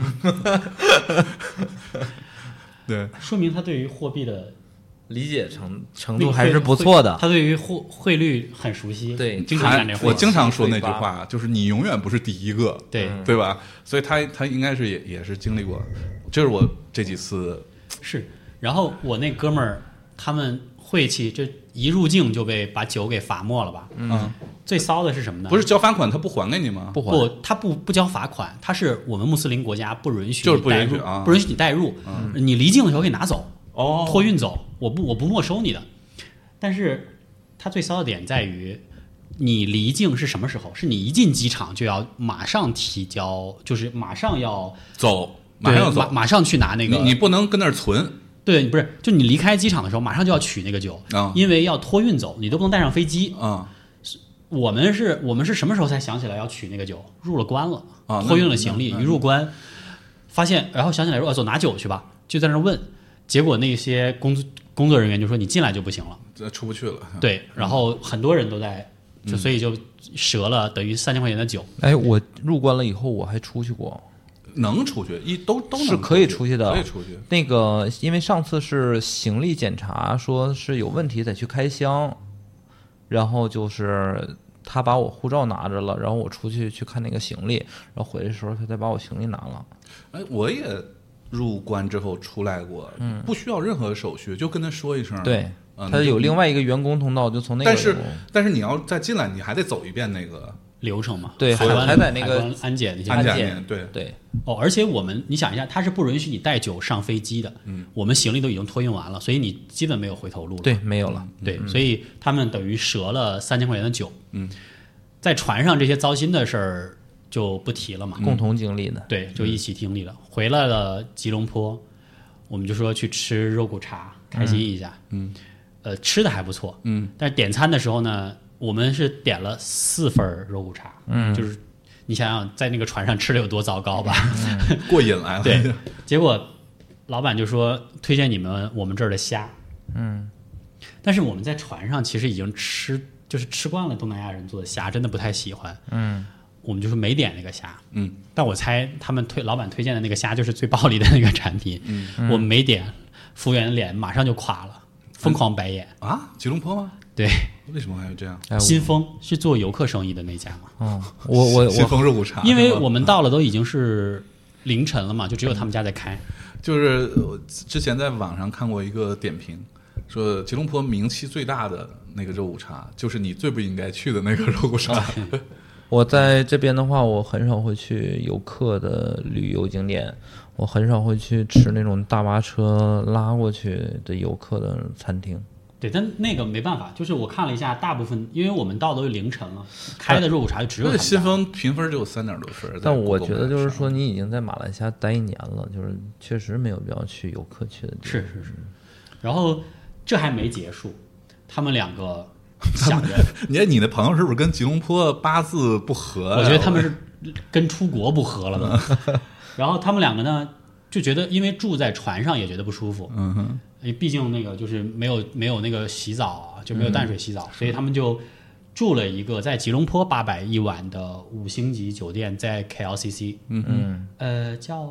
对， 说明他对于货币的理解程程度还是不错的， 他对于汇汇率很熟悉， 对， 经常干这活。 我经常说那句话，就是你永远不是第一个， 对对吧？所以他他应该是也也是经历过，这是我这几次是。然后我那哥们儿他们晦气，这一入境就被把酒给罚没了吧？ 嗯， 最骚的是什么呢？ 不是交罚款他不还给你吗？ 不还， 不，他不不交罚款，他是我们穆斯林国家不允许就是不允许啊， 不允许你带入， 嗯、 你离境的时候可以拿走。 哦， 托运走，我不我不没收你的，但是它最骚的点在于，你离境是什么时候？是你一进机场就要马上提交，就是马上要走，马上要走， 马马上去拿那个， 你你不能跟那儿存。 对，不是，就你离开机场的时候，马上就要取那个酒， 啊、 因为要托运走，你都不能带上飞机啊。 我们是我们是什么时候才想起来要取那个酒？入了关了， 啊、 托运了行李，一入关，发现，然后想起来说，呃，走拿酒去吧，就在那儿问。结果那些工作工作人员就说你进来就不行了， 这出不去了。 对，然后很多人都在，就所以就折了等于三千块钱的酒。 哎，我入关了以后我还出去过， 能出去，一都都能是可以出去的， 可以出去。 那个因为上次是行李检查，说是有问题得去开箱，然后就是他把我护照拿着了，然后我出去去看那个行李，然后回来的时候他再把我行李拿了。 哎，我也。入关之后出来过，嗯，不需要任何手续，就跟他说一声。 对， 嗯、 他有另外一个员工通道，就从那个。 但是但是你要再进来，你还得走一遍那个流程嘛？ 对，还还在那个安检那些安检。 对对。 哦，而且我们你想一下，他是不允许你带酒上飞机的。嗯。我们行李都已经托运完了，所以你基本没有回头路了。 对，没有了。 对，嗯、所以他们等于折了三千块钱的酒。 嗯。 在船上这些糟心的事儿就不提了嘛， 共同经历的。 对，就一起经历了。回来了吉隆坡。我们就说去吃肉骨茶，开心一下。 嗯， 呃，吃的还不错。 嗯， 但是点餐的时候呢，我们是点了四份肉骨茶。 嗯， 就是你想想，在那个船上吃的有多糟糕吧？ 嗯、过瘾来了。 对，结果老板就说推荐你们我们这儿的虾。 嗯， 但是我们在船上其实已经吃，就是吃惯了东南亚人做的虾，真的不太喜欢。 嗯。 我们就是没点那个虾， 嗯， 但我猜他们推老板推荐的那个虾就是最暴利的那个产品， 嗯， 我们没点，服务员的脸马上就垮了，疯狂白眼、 嗯、啊！吉隆坡吗？ 对， 为什么还有这样？ 新丰是做游客生意的那家嘛？ 哦，我我我新丰肉骨茶， 因为我们到了都已经是凌晨了嘛，就只有他们家在开。 就是我之前在网上看过一个点评，说吉隆坡名气最大的那个肉骨茶，就是你最不应该去的那个肉骨茶。 我在这边的话，我很少会去游客的旅游景点，我很少会去吃那种大巴车拉过去的游客的餐厅。 对，但那个没办法，就是我看了一下，大部分因为我们到都是凌晨了，开的肉骨茶就只有他们家。 新丰评分只有三点多分， 但我觉得就是说，你已经在马来西亚待一年了，就是确实没有必要去游客去的地方。 是是是。然后这还没结束，他们两个想着， 你你的朋友是不是跟吉隆坡八字不合呀？ 我觉得他们是跟出国不合了都。然后他们两个呢，就觉得因为住在船上也觉得不舒服， 嗯哼， 因为毕竟那个就是没有没有那个洗澡，就没有淡水洗澡，所以他们就住了一个在吉隆坡八百一晚的五星级酒店，在 K L C C， 嗯嗯呃，叫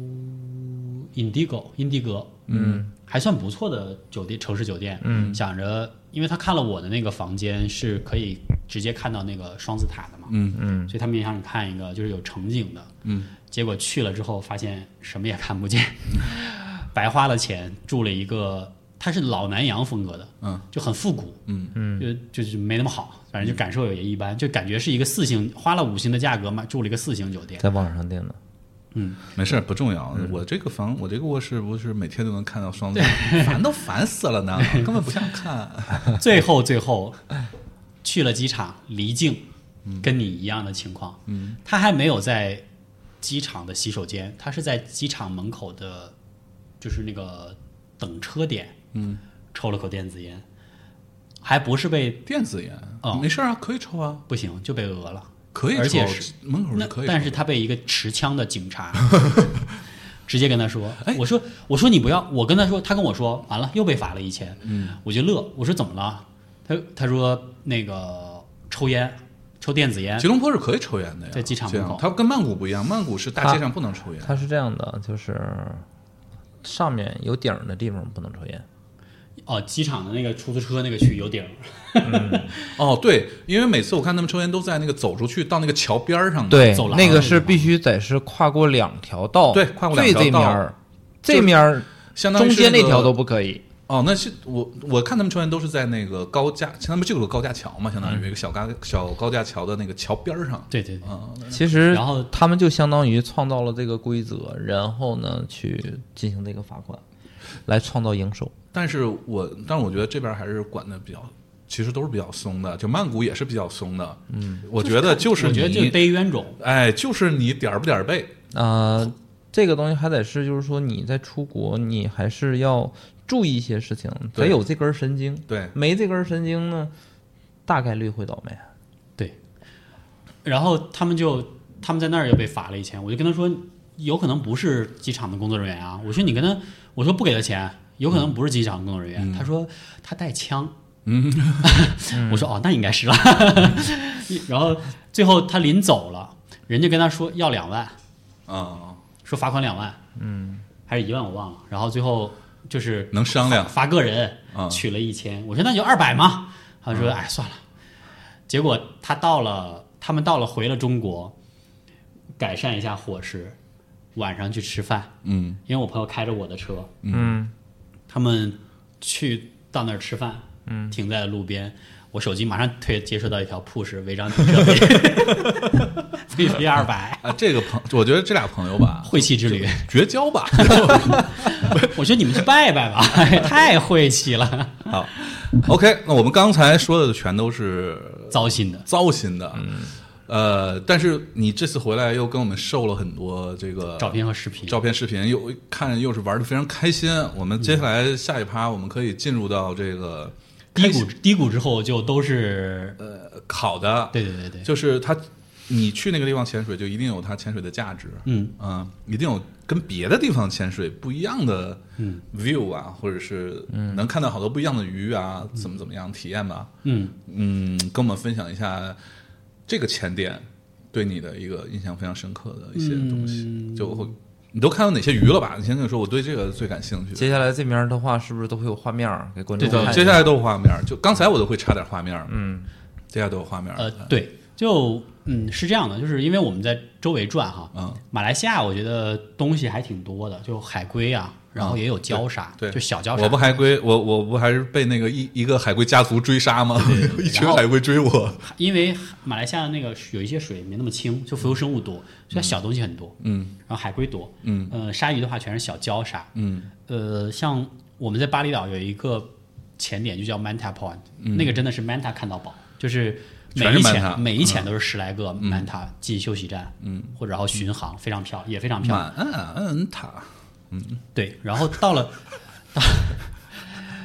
Indigo 印第格， 嗯， 还算不错的酒店城市酒店。 嗯， 想着，因为他看了我的那个房间是可以直接看到那个双子塔的嘛， 嗯嗯所以他们也想看一个就是有城景的。 嗯， 结果去了之后发现什么也看不见，白花了钱住了一个，它是老南洋风格的， 嗯， 就很复古， 嗯嗯， 就就是没那么好，反正就感受也一般，就感觉是一个四星，花了五星的价格嘛，住了一个四星酒店。 在网上订的。 嗯， 没事不重要。我这个房，我这个卧室不是每天都能看到双子塔，烦都烦死了呢，根本不想看。 最后最后去了机场离境，跟你一样的情况， 嗯， 他还没有在机场的洗手间，他是在机场门口的，就是那个等车点， 嗯， 抽了口电子烟，还不是被电子烟， 哦没事啊，可以抽啊， 不行就被讹了。 可以抽， 而且是那门口是可以抽的。 但是他被一个持枪的警察直接跟他说：“ 哎我说我说你不要。”我跟他说，他跟我说完了又被罚了一千。 嗯， 我就乐，我说怎么了？他他说那个抽烟，抽电子烟吉。隆坡是可以抽烟的呀， 在机场门口这样它跟曼谷不一样，曼谷是大街上不能抽烟。 它是这样的，就是上面有顶儿的地方不能抽烟。 哦，机场的那个出租车那个区有顶儿。 哦，对，因为每次我看他们抽烟都在那个走出去到那个桥边儿上的， 对走，廊那个是必须得是跨过两条道， 对跨过两条最这道面儿，这面儿相当于中是那个间那条都不可以。 哦，那是我我看他们抽烟都是在那个高架，他们就有个高架桥嘛，相当于一个小高小高架桥的那个桥边儿上。 对对对， 嗯， 其实， 然后他们就相当于创造了这个规则，然后呢去进行这个罚款，来创造营收。 但是我但是我觉得这边还是管的比较，其实都是比较松的，就曼谷也是比较松的。嗯，我觉得就是我觉得就你， 逮冤种。 哎，就是你点儿不点儿背。 呃，这个东西还得是，就是说你在出国，你还是要注意一些事情，得对有这根神经。 对， 没这根神经呢，大概率会倒霉。 对，然后他们就他们在那儿又被罚了一千，我就跟他说，有可能不是机场的工作人员啊。我说你跟他，我说不给他钱，有可能不是机场的工作人员。 嗯、 他说他带枪。 嗯， 我说哦，那应该是了。然后最后他临走了，人家跟他说要两万， 啊， 说罚款两万， 嗯， 还是一万我忘了。然后最后就是能商量罚个人啊取了一千，我说那就二百嘛。他说哎算了。结果他到了，他们到了回了中国，改善一下伙食，晚上去吃饭。 嗯因为我朋友开着我的车， 嗯他们去到那儿吃饭， 嗯， 停在了路边，我手机马上推接收到一条 push 违章停车费，费费二百， 啊，这个朋，我觉得这俩朋友吧， 晦气之旅。 绝交吧。 我说你们去拜拜吧，太晦气了， 好 ，OK，那我们刚才说的全都是糟心的。 糟心的，嗯，呃，但是你这次回来又跟我们授了很多这个照片和视频， 照片、视频，又看又是玩的非常开心。我们接下来下一趴，我们可以进入到这个低谷，低谷之后就都是呃好的， 对对对对， 就是它，你去那个地方潜水，就一定有它潜水的价值， 嗯啊、呃，一定有跟别的地方潜水不一样的嗯 view 啊，或者是能看到好多不一样的鱼啊，怎么怎么样体验吧。 嗯嗯，跟我们分享一下这个潜点对你的一个印象非常深刻的一些东西。 嗯、 就会你都看到哪些鱼了吧？你先跟我说，我对这个最感兴趣。 接下来这边的话，是不是都会有画面给观众对看？ 接下来都有画面，就刚才我都会插点画面。 嗯， 接下来都有画面。 呃，对，就嗯是这样的，就是因为我们在周围转哈， 嗯， 马来西亚我觉得东西还挺多的，就海龟啊，然后也有礁鲨， 对， 就小礁鲨。 我不海龟，我我不还是被那个一一个海龟家族追杀吗？ 对对对一群海龟追我。 因为马来西亚的那个有一些水没那么清，就浮游生物多，所以它小东西很多。 嗯， 然后海龟多。 嗯， 呃，鲨鱼的话全是小礁鲨。 嗯， 呃，像我们在巴厘岛有一个潜点就叫 Manta Point，、 嗯、 那个真的是 Manta 看到饱，就是每全是一潜 Manta 每一潜都是十来个嗯 Manta 进休息站， 嗯， 或者然后巡航，非常漂亮，也非常漂亮。 满塔，嗯， 对，然后到了，到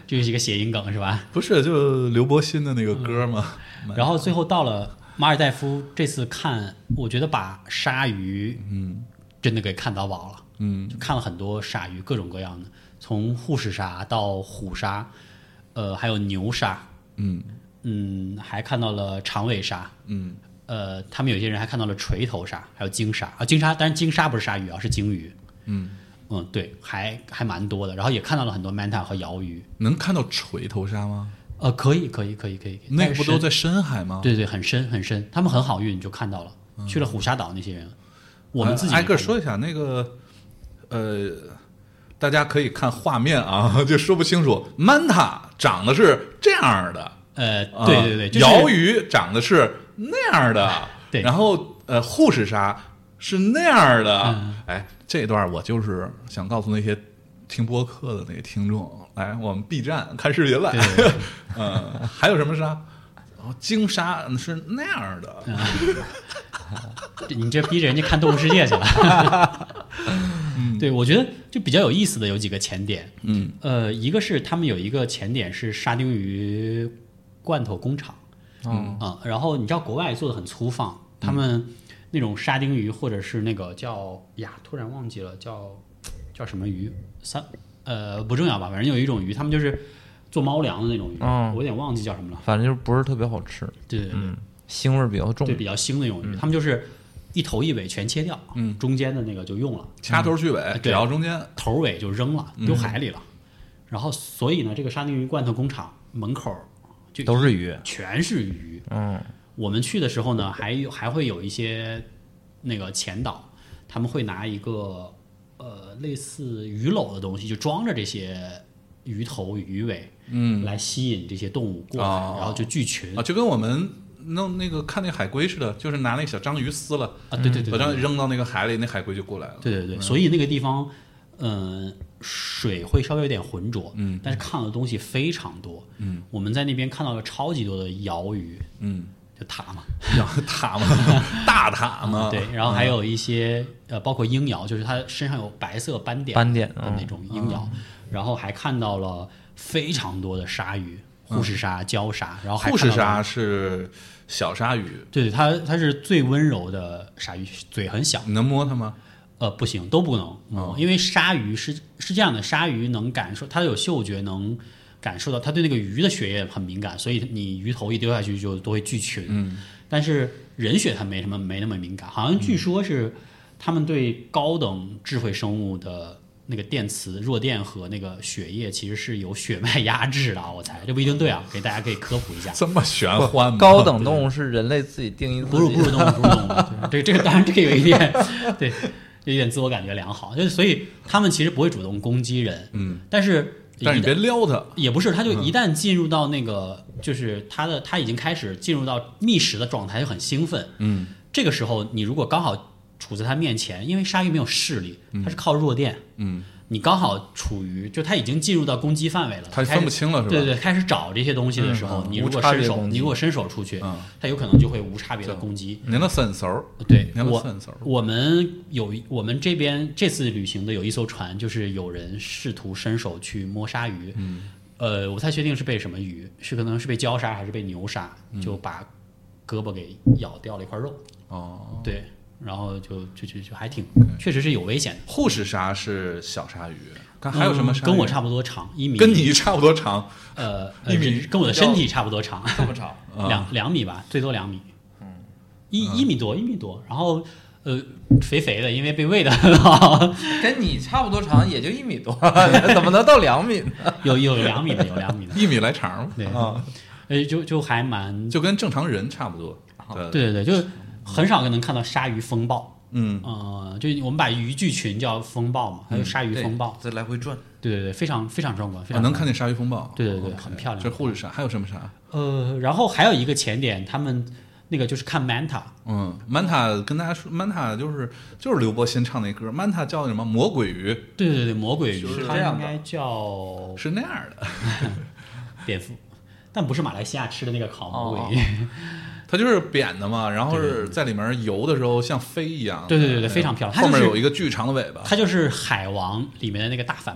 这是一个谐音梗是吧？ 不是，就刘柏辛的那个歌嘛。 嗯、然后最后到了马尔代夫，这次看，我觉得把鲨鱼，嗯，真的给看到饱了， 嗯， 就看了很多鲨鱼，各种各样的，从护士鲨到虎鲨，呃，还有牛鲨， 嗯嗯，还看到了长尾鲨， 嗯， 呃，他们有些人还看到了锤头鲨，还有鲸鲨啊，鲸鲨，当然鲸鲨不是鲨鱼啊，是鲸鱼， 嗯。 嗯，对，还还蛮多的，然后也看到了很多 manta 和鳐鱼。 能看到锤头鲨吗？ 呃，可以，可以，可以，可以。 那个不都在深海吗？ 对对，很深很深，他们很好运，就看到了。嗯、去了虎鲨岛那些人，我们自己挨个说一下那个，呃，大家可以看画面啊，就说不清楚。manta 长得是这样的， 呃，对对对， 就是、鳐鱼长得是那样的， 对， 然后呃，护士鲨是那样的， 嗯、 哎。这段我就是想告诉那些听播客的那个听众，来我们 B 站看视频来。嗯，还有什么鲨？哦，鲸鲨是那样的。 嗯、你这逼着人家看动物世界去了。 嗯、 对，我觉得就比较有意思的有几个前点。 嗯， 呃，一个是他们有一个前点是沙丁鱼罐头工厂。 嗯啊、嗯，然后你知道国外做的很粗放，他们。嗯那种沙丁鱼，或者是那个叫呀，突然忘记了叫叫什么鱼，三呃不重要吧，反正有一种鱼，他们就是做猫粮的那种鱼， 嗯、 我有点忘记叫什么了， 反正就是不是特别好吃， 对对对， 嗯、腥味比较重， 对，比较腥的那种鱼， 嗯、 他们就是一头一尾全切掉， 嗯， 中间的那个就用了， 掐头去尾， 嗯、 只要中间头尾就扔了，丢海里了，嗯、然后所以呢，这个沙丁鱼罐头工厂门口就都是鱼， 全是鱼， 嗯。 我们去的时候呢，还有还会有一些那个前导，他们会拿一个呃类似鱼篓的东西，就装着这些鱼头鱼尾， 嗯， 来吸引这些动物过来， 哦、 然后就聚群啊，就跟我们弄那个看那海龟似的，就是拿那小章鱼撕了啊，对对对， 把章鱼扔到那个海里，那海龟就过来了。 对对对， 嗯、 所以那个地方，嗯、呃，水会稍微有点浑浊， 嗯， 但是看到的东西非常多， 嗯， 我们在那边看到了超级多的鳐鱼， 嗯。 就塔嘛， 塔嘛，大塔嘛， 对，然后还有一些、嗯、呃，包括鹰鳐，就是它身上有白色斑点斑点的那种鹰鳐， 嗯、 然后还看到了非常多的鲨鱼，护士鲨、礁鲨，然后还护士鲨是小鲨鱼， 对，它它是最温柔的鲨鱼，嘴很小， 你能摸它吗？ 呃，不行，都不能摸， 哦、 因为鲨鱼是是这样的，鲨鱼能感受，它有嗅觉能。感受到它对那个鱼的血液很敏感，所以你鱼头一丢下去就都会聚群。 嗯， 但是人血它没什么没那么敏感，好像据说是他们对高等智慧生物的那个电磁弱电和那个血液其实是有血脉压制的啊，我猜这不一定对啊，给大家可以科普一下。 这么玄幻吗？ 高等动物是人类自己定义自己， 不是不是动物，不是动物。这个这个当然这个有一点对，有一点自我感觉良好，就是所以他们其实不会主动攻击人， 嗯， 但是。 但是你别撩它， 也不是，它就一旦进入到那个，嗯、就是它的，它已经开始进入到觅食的状态，就很兴奋。 嗯， 这个时候你如果刚好处在它面前，因为鲨鱼没有视力，它是靠弱电。 嗯， 你刚好处于，就它已经进入到攻击范围了， 它分不清了，是吧？ 对对，开始找这些东西的时候， 嗯、 你如果伸手，你如果伸手出去， 嗯、 它有可能就会无差别的攻击。 您的伸手， 对， 您的伸手。 我们有我们这边这次旅行的有一艘船，就是有人试图伸手去摸鲨鱼。 嗯， 呃，我不太确定是被什么鱼，是可能是被礁鲨还是被牛鲨， 嗯、 就把胳膊给咬掉了一块肉。 哦， 对。然后就就就就还挺，确实是有危险的。 护士鲨是小鲨鱼，看还有什么鲨鱼、 嗯？跟我差不多长，一米。 跟你差不多长， 呃， 一米， 跟我的身体差不多长， 这么长， 两两米吧，最多两米。 嗯， 一一米多，一米多。然后呃，肥肥的，因为被喂的很好。 跟你差不多长，也就一米多，怎么能到两米呢？ 有有两米的，有两米的， 一米来长嘛。 对啊， 呃，就就还蛮， 就跟正常人差不多。 对对对，就。很少能看到鲨鱼风暴， 嗯， 呃，就我们把鱼聚群叫风暴嘛，还有鲨鱼风暴， 在来回转， 对对对，非常非常壮观，非常能看见鲨鱼风暴， 对对对，很漂亮。 这护士鲨还有什么鲨？ 呃，然后还有一个前点，他们那个就是看 manta， 嗯 ，manta 跟大家说 ，manta 就是就是刘柏辛唱那歌 ，manta 叫什么魔鬼鱼？ 对对对，魔鬼鱼，它应该叫是那样的蝙蝠，但不是马来西亚吃的那个烤魔鬼鱼。 哦它就是扁的嘛，然后是在里面游的时候像飞一样。 对对对对，非常漂亮。 后面有一个巨长的尾巴。 它就是海王里面的那个大反派。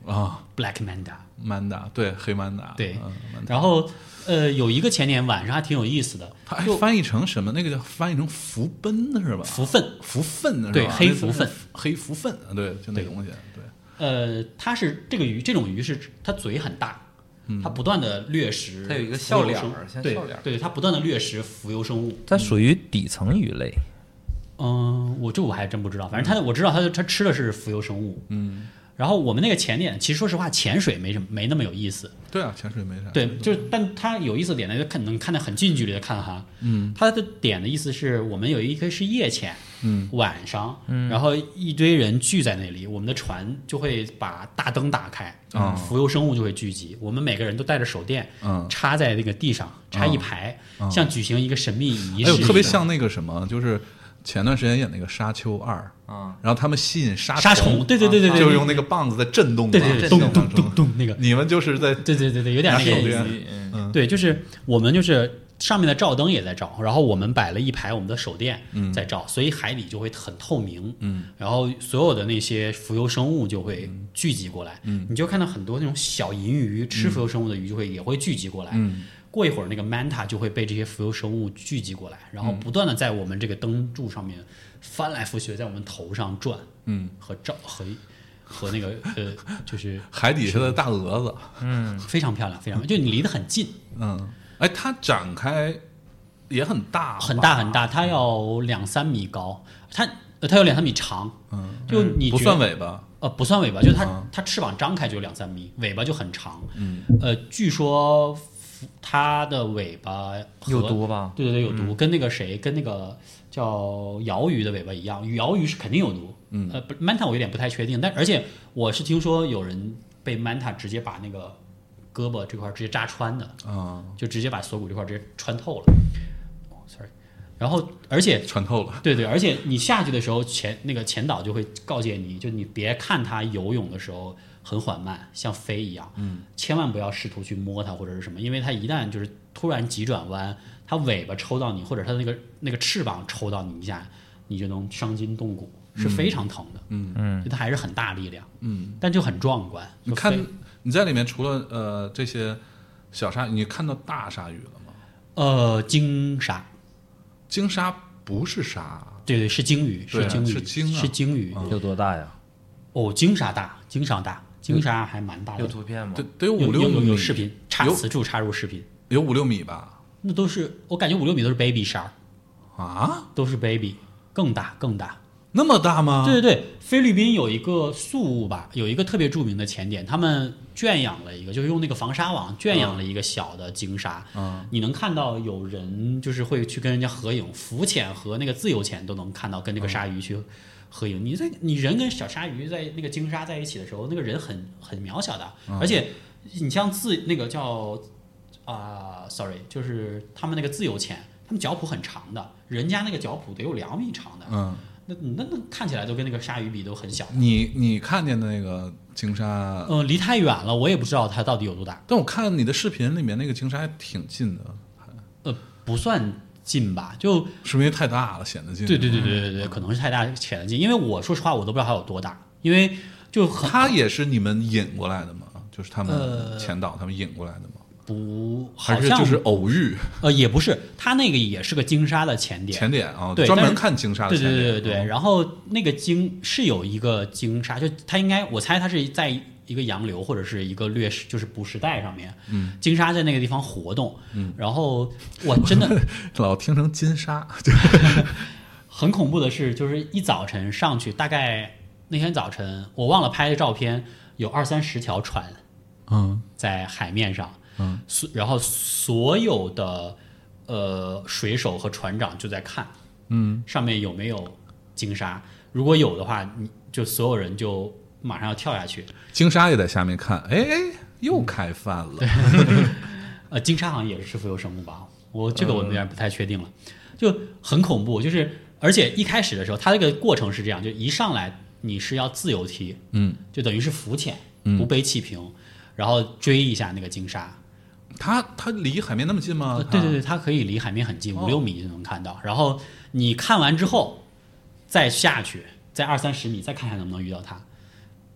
啊 ，Black Manta。 曼达，对，黑曼达， 对嗯，曼达然后呃，有一个前年晚上还挺有意思的， 它还就翻译成什么？那个叫翻译成福奔是吧？ 福分。 福分是吧？ 对黑那福分， 黑福分，对，就那个东西，对， 呃，它是这个鱼，这种鱼是它嘴很大，它不断的掠食， 它有一个笑脸儿浮游生对像笑脸儿对，它不断的掠食浮游生物。 它属于底层鱼类。 嗯，我这我还真不知道，反正它我知道它它吃的是浮游生物。 嗯， 然后我们那个潜点，其实说实话，潜水没什么没那么有意思。 对啊，潜水没啥， 对，就是但它有意思的点呢，就看能看得很近距离的看哈。嗯，它的点的意思是我们有一个是夜潜， 嗯， 晚上，嗯，然后一堆人聚在那里，我们的船就会把大灯打开， 哦浮游生物就会聚集，我们每个人都带着手电， 嗯插在那个地上，插一排，像举行一个神秘仪式一样， 哎呦，特别像那个什么，就是前段时间演那个《沙丘二》 啊， 然后他们吸引沙杀虫，对对对对对， 就是用那个棒子在震动嘛， 对对对， 震咚咚咚咚那个， 你们就是在对对对对，有点那个意思。 嗯， 对，就是我们就是上面的照灯也在照，然后我们摆了一排我们的手电在照，所以海底就会很透明。嗯，然后所有的那些浮游生物就会聚集过来。嗯，你就看到很多那种小银鱼吃浮游生物的鱼就会也会聚集过来。嗯，过一会儿那个 manta 就会被这些浮游生物聚集过来，然后不断的在我们这个灯柱上面翻来覆去，在我们头上转。嗯，和照和和那个呃，就是海底下的大蛾子， 嗯，非常漂亮，非常漂亮，就你离得很近。 嗯，哎，它展开也很大， 很大很大，它要两三米高，它呃它有两三米长，嗯，就你不觉算尾巴， 呃不算尾巴，就是它、 嗯它翅膀张开就有两三米，尾巴就很长，嗯，呃，据说它的尾巴和有毒吧？ 对对对，有毒，跟那个谁，跟那个叫鳐鱼的尾巴一样，鳐鱼是肯定有毒，嗯，呃不，manta 我有点不太确定，但而且我是听说有人被 manta 直接把那个胳膊这块直接扎穿的， 啊， 就直接把锁骨这块直接穿透了。哦，sorry。然后，而且穿透了， 对对，而且你下去的时候，前那个前导就会告诫你，就你别看它游泳的时候很缓慢，像飞一样，嗯，千万不要试图去摸它或者是什么，因为它一旦就是突然急转弯，它尾巴抽到你，或者它那个那个翅膀抽到你一下，你就能伤筋动骨，是非常疼的，嗯嗯，它还是很大力量，嗯，但就很壮观。 你看你在里面除了呃这些小鲨鱼，你看到大鲨鱼了吗？ 呃，鲸鲨。 鲸鲨不是鲨， 对对，是鲸鱼，是鲸鱼， 是鲸啊， 是鲸鱼。 有多大呀？ 哦，鲸鲨大，鲸鲨大，鲸鲨还蛮大的。 有图片吗？ 得得有有有五六米， 有有视频，插此处插入视频， 有五六米吧？ 那都是我感觉五六米都是 baby 鲨啊， 都是 baby， 更大更大。 那么大吗？ 对对对，菲律宾有一个宿吧，有一个特别著名的潜点，他们圈养了一个，就是用那个防鲨网圈养了一个小的鲸鲨。嗯，你能看到有人就是会去跟人家合影，浮潜和那个自由潜都能看到跟这个鲨鱼去合影。你在你人跟小鲨鱼在那个鲸鲨在一起的时候，那个人很很渺小的，而且你像自那个叫啊、呃、，sorry， 就是他们那个自由潜，他们脚蹼很长的，人家那个脚蹼得有两米长的。 嗯。 那那那看起来都跟那个鲨鱼比都很小。 你你看见的那个鲸鲨， 呃，离太远了，我也不知道它到底有多大。 但我看你的视频里面那个鲸鲨还挺近的， 呃，不算近吧，就是因为太大了显得近。 对对对对对对，可能是太大显得近。因为我说实话，我都不知道它有多大，因为就很它也是你们引过来的吗？就是他们呃前导他们引过来的吗？ 不，好像还是就是偶遇？ 呃，也不是，它那个也是个鲸鲨的潜点。 潜点啊， 对， 专门看鲸鲨的对潜点。 对对对对。然后那个鲸是有一个鲸鲨，就它应该，我猜它是在一个洋流或者是一个掠食，就是捕食带上面，嗯，鲸鲨在那个地方活动，嗯，然后我真的老听成金鲨， 很恐怖的是，就是一早晨上去，大概那天早晨我忘了拍的照片，有二三十条船， 嗯， 在海面上。嗯，然后所有的呃水手和船长就在看，嗯，上面有没有鲸鲨，如果有的话，你就所有人就马上要跳下去。 鲸鲨也在下面看，哎，又开饭了。 嗯、呃，鲸鲨好像也是浮游生物吧？我这个我有点不太确定了，就很恐怖。就是而且一开始的时候，它这个过程是这样，就一上来你是要自由踢，嗯，就等于是浮潜，不背气瓶，然后追一下那个鲸鲨。 它它离海面那么近吗？ 呃、对对对，它可以离海面很近，五六米就能看到。然后你看完之后，再下去，在二三十米再看看能不能遇到它。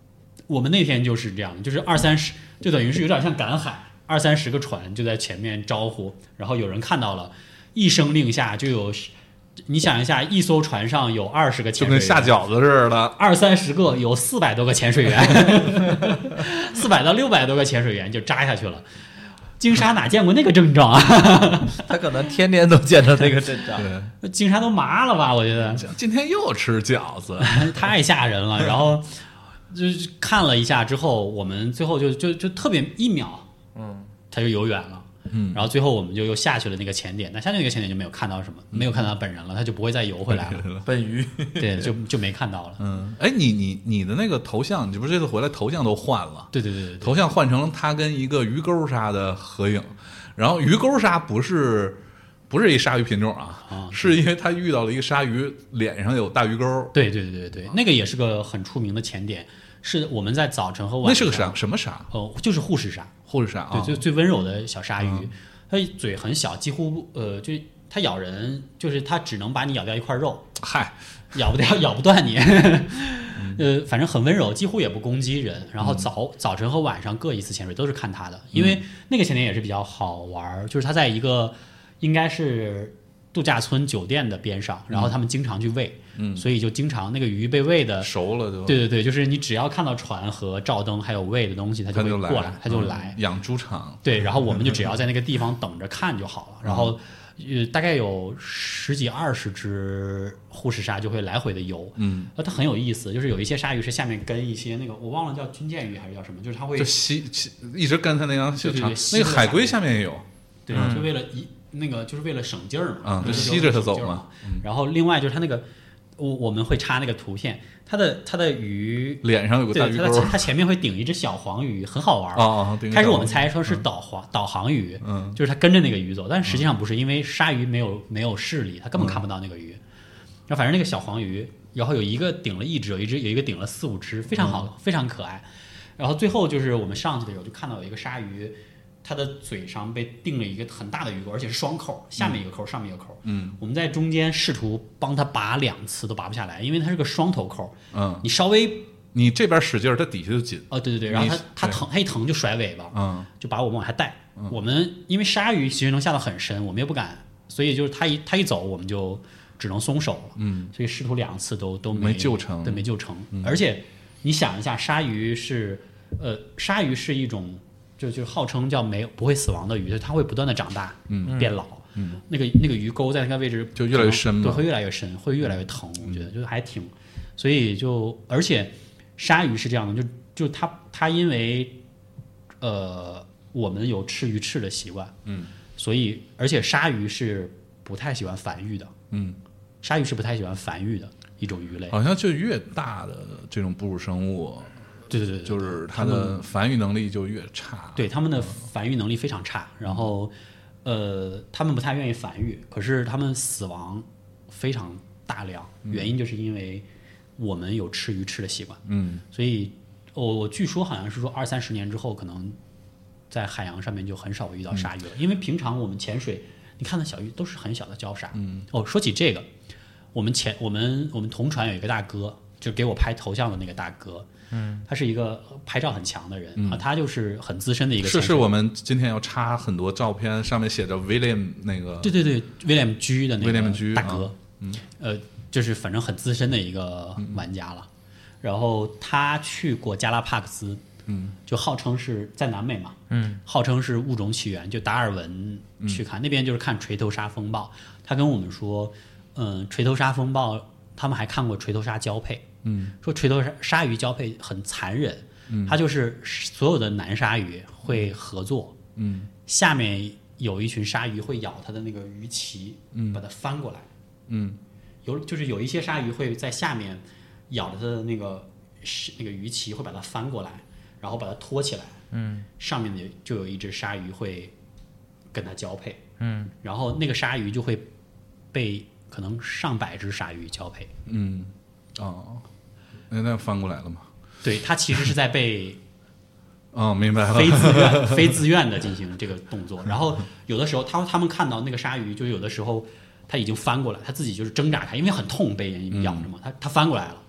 我们那天就是这样，就是二三十，就等于是有点像赶海，二三十个船就在前面招呼，然后有人看到了，一声令下就有，你想一下，一艘船上有二十个潜水员， 就跟下饺子似的， 二三十个有四百多个潜水员，四百到六百多个潜水员就扎下去了。金沙哪见过那个阵仗啊？ 他可能天天都见到那个阵仗， 对， 金沙都麻了吧？我觉得今天又吃饺子， 太吓人了。然后就是看了一下之后，我们最后就就就特别一秒， 嗯， 他就游远了。 嗯， 然后最后我们就又下去了那个潜点，那下去那个潜点就没有看到什么，没有看到本人了，他就不会再游回来了。 本鱼， 对，就就没看到了。 嗯，哎，你你你的那个头像，你不是这次回来头像都换了？ 对对对对对， 头像换成他跟一个鱼钩鲨的合影，然后鱼钩鲨不是不是一鲨鱼品种啊， 啊是因为他遇到了一个鲨鱼脸上有大鱼钩。 对对对对对，那个也是个很出名的潜点，是我们在早晨和晚上。 那是个啥什么鲨？ 哦，就是护士鲨。 护士鲨啊， 对，就最温柔的小鲨鱼， 嗯它嘴很小，几乎呃，就它咬人，就是它只能把你咬掉一块肉， 嗨， 咬不掉，咬不断你。呃，反正很温柔，几乎也不攻击人。然后早早晨和晚上各一次潜水，都是看它的，因为那个潜点也是比较好玩，就是它在一个应该是度假村酒店的边上，然后他们经常去喂， 嗯， 所以就经常那个鱼被喂的熟了就。 对对对，就是你只要看到船和照灯还有喂的东西，它就会过来，它就来。 嗯养猪场。 对，然后我们就只要在那个地方等着看就好了。然后，呃，大概有十几二十只护士鲨就会来回的游。 嗯， 呃，它很有意思，就是有一些鲨鱼是下面跟一些那个我忘了叫军舰鱼还是叫什么，就是它会就吸吸一直跟它那样对对对那个海龟下面也有。 对， 嗯就为了一那个就是为了省劲儿嘛， 嗯，就就是吸着它走嘛嘛。 然后另外就是它那个，我我们会插那个图片，它的它的鱼脸上有个大对， 鱼钩， 它它前面会顶一只小黄鱼，很好玩。 哦哦， 开始我们猜说是导航导航鱼， 嗯， 就是它跟着那个鱼走，但实际上不是，因为鲨鱼没有没有视力，它根本看不到那个鱼。然后反正那个小黄鱼，然后有一个顶了一只，有一只有一个顶了四五只，非常好，非常可爱。然后最后就是我们上去的时候就看到有一个鲨鱼。它的嘴上被钉了一个很大的鱼钩，而且是双口，下面一个扣，上面一个扣。 嗯， 我们在中间试图帮它拔两次都拔不下来，因为它是个双头扣。 嗯， 你稍微你这边使劲儿，它底下就紧。 哦，对对对，然后它它疼，它一疼就甩尾巴， 嗯， 就把我们往下带。嗯、我们因为鲨鱼其实能下到很深，我们也不敢，所以就是它一它一走，我们就只能松手了。 嗯， 所以试图两次都都没救成， 对，没救成。 嗯、 而且你想一下，鲨鱼是呃，鲨鱼是一种。就就号称叫没不会死亡的鱼，它会不断的长大， 嗯， 变老， 嗯， 那个那个鱼钩在那个位置就越来越深嘛， 对，会越来越深，会越来越疼，我觉得就还挺，所以就而且鲨鱼是这样的，就就它它因为呃我们有吃鱼翅的习惯， 嗯， 所以而且鲨鱼是不太喜欢繁育的， 嗯， 鲨鱼是不太喜欢繁育的一种鱼类， 好像就越大的这种哺乳生物。 对对对， 就是它的繁育能力就越差。 对，它们的繁育能力非常差，然后，呃，它们不太愿意繁育，可是它们死亡非常大量，原因就是因为我们有吃鱼翅的习惯。 嗯， 所以我我据说好像是说二三十年之后，可能在海洋上面就很少遇到鲨鱼了，因为平常我们潜水，你看到小鱼都是很小的礁鲨。 嗯， 哦，说起这个，我们前我们我们同船有一个大哥，就给我拍头像的那个大哥。嗯，他是一个拍照很强的人、嗯、啊，他就是很资深的一个。 是是，我们今天要插很多照片，上面写着 William 那个。 对对对 ，William G 的那个 William G 大哥， 啊、嗯， 呃，就是反正很资深的一个玩家了。嗯、然后他去过加拉帕克斯， 嗯， 就号称是在南美嘛， 嗯， 号称是物种起源，就达尔文去看、嗯、那边就是看锤头鲨风暴。他跟我们说，嗯，锤头鲨风暴，他们还看过锤头鲨交配。 嗯， 说锤头鲨鲨鱼交配很残忍，嗯，它就是所有的男鲨鱼会合作， 嗯， 下面有一群鲨鱼会咬它的那个鱼鳍， 嗯， 把它翻过来， 嗯， 有就是有一些鲨鱼会在下面咬着它的那个那个鱼鳍，会把它翻过来，然后把它托起来， 嗯， 上面的就有一只鲨鱼会跟它交配， 嗯， 然后那个鲨鱼就会被可能上百只鲨鱼交配， 嗯，哦。那那翻过来了吗？ 对，它其实是在被， 哦，明白了， 非自愿、非自愿的进行这个动作。然后有的时候，他他们看到那个鲨鱼，就是有的时候它已经翻过来，它自己就是挣扎开，因为很痛，被人咬着嘛，它它翻过来了，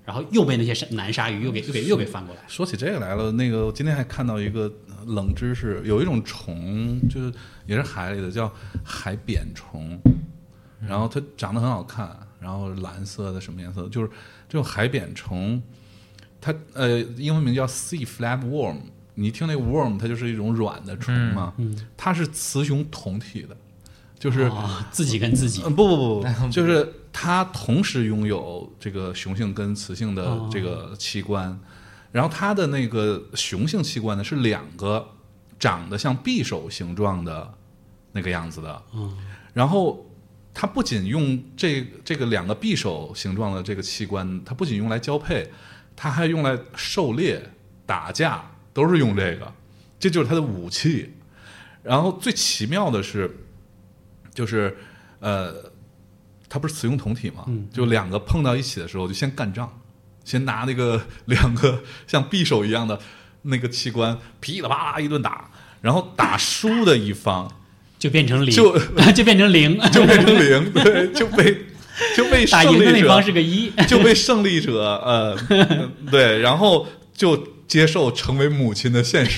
然后又被那些南鲨鱼又给又给又给翻过来。 说起这个来了，那个我今天还看到一个冷知识，有一种虫就是也是海里的，叫海扁虫，然后它长得很好看，然后蓝色的什么颜色？就是这种海扁虫，它呃英文名叫 sea flatworm。你听那个 worm， 它就是一种软的虫嘛， 嗯嗯、 它是雌雄同体的，就是、 哦、自己跟自己。 呃、不不不不，就是它同时拥有这个雄性跟雌性的这个器官，哦、然后它的那个雄性器官呢是两个长得像匕首形状的那个样子的， 嗯、 然后它不仅用这这个两个匕首形状的这个器官，它不仅用来交配，它还用来狩猎、打架。都是用这个，这就是它的武器。然后最奇妙的是，就是呃，它不是雌雄同体嘛， 嗯、 就两个碰到一起的时候就先干仗，先拿那个两个像匕首一样的那个器官噼里啪啦一顿打，然后打输的一方就变成零， 就就变成零， 就变成零，对，就被就被打赢的那方是个一， 就被胜利者呃对，然后就。接受成为母亲的现实，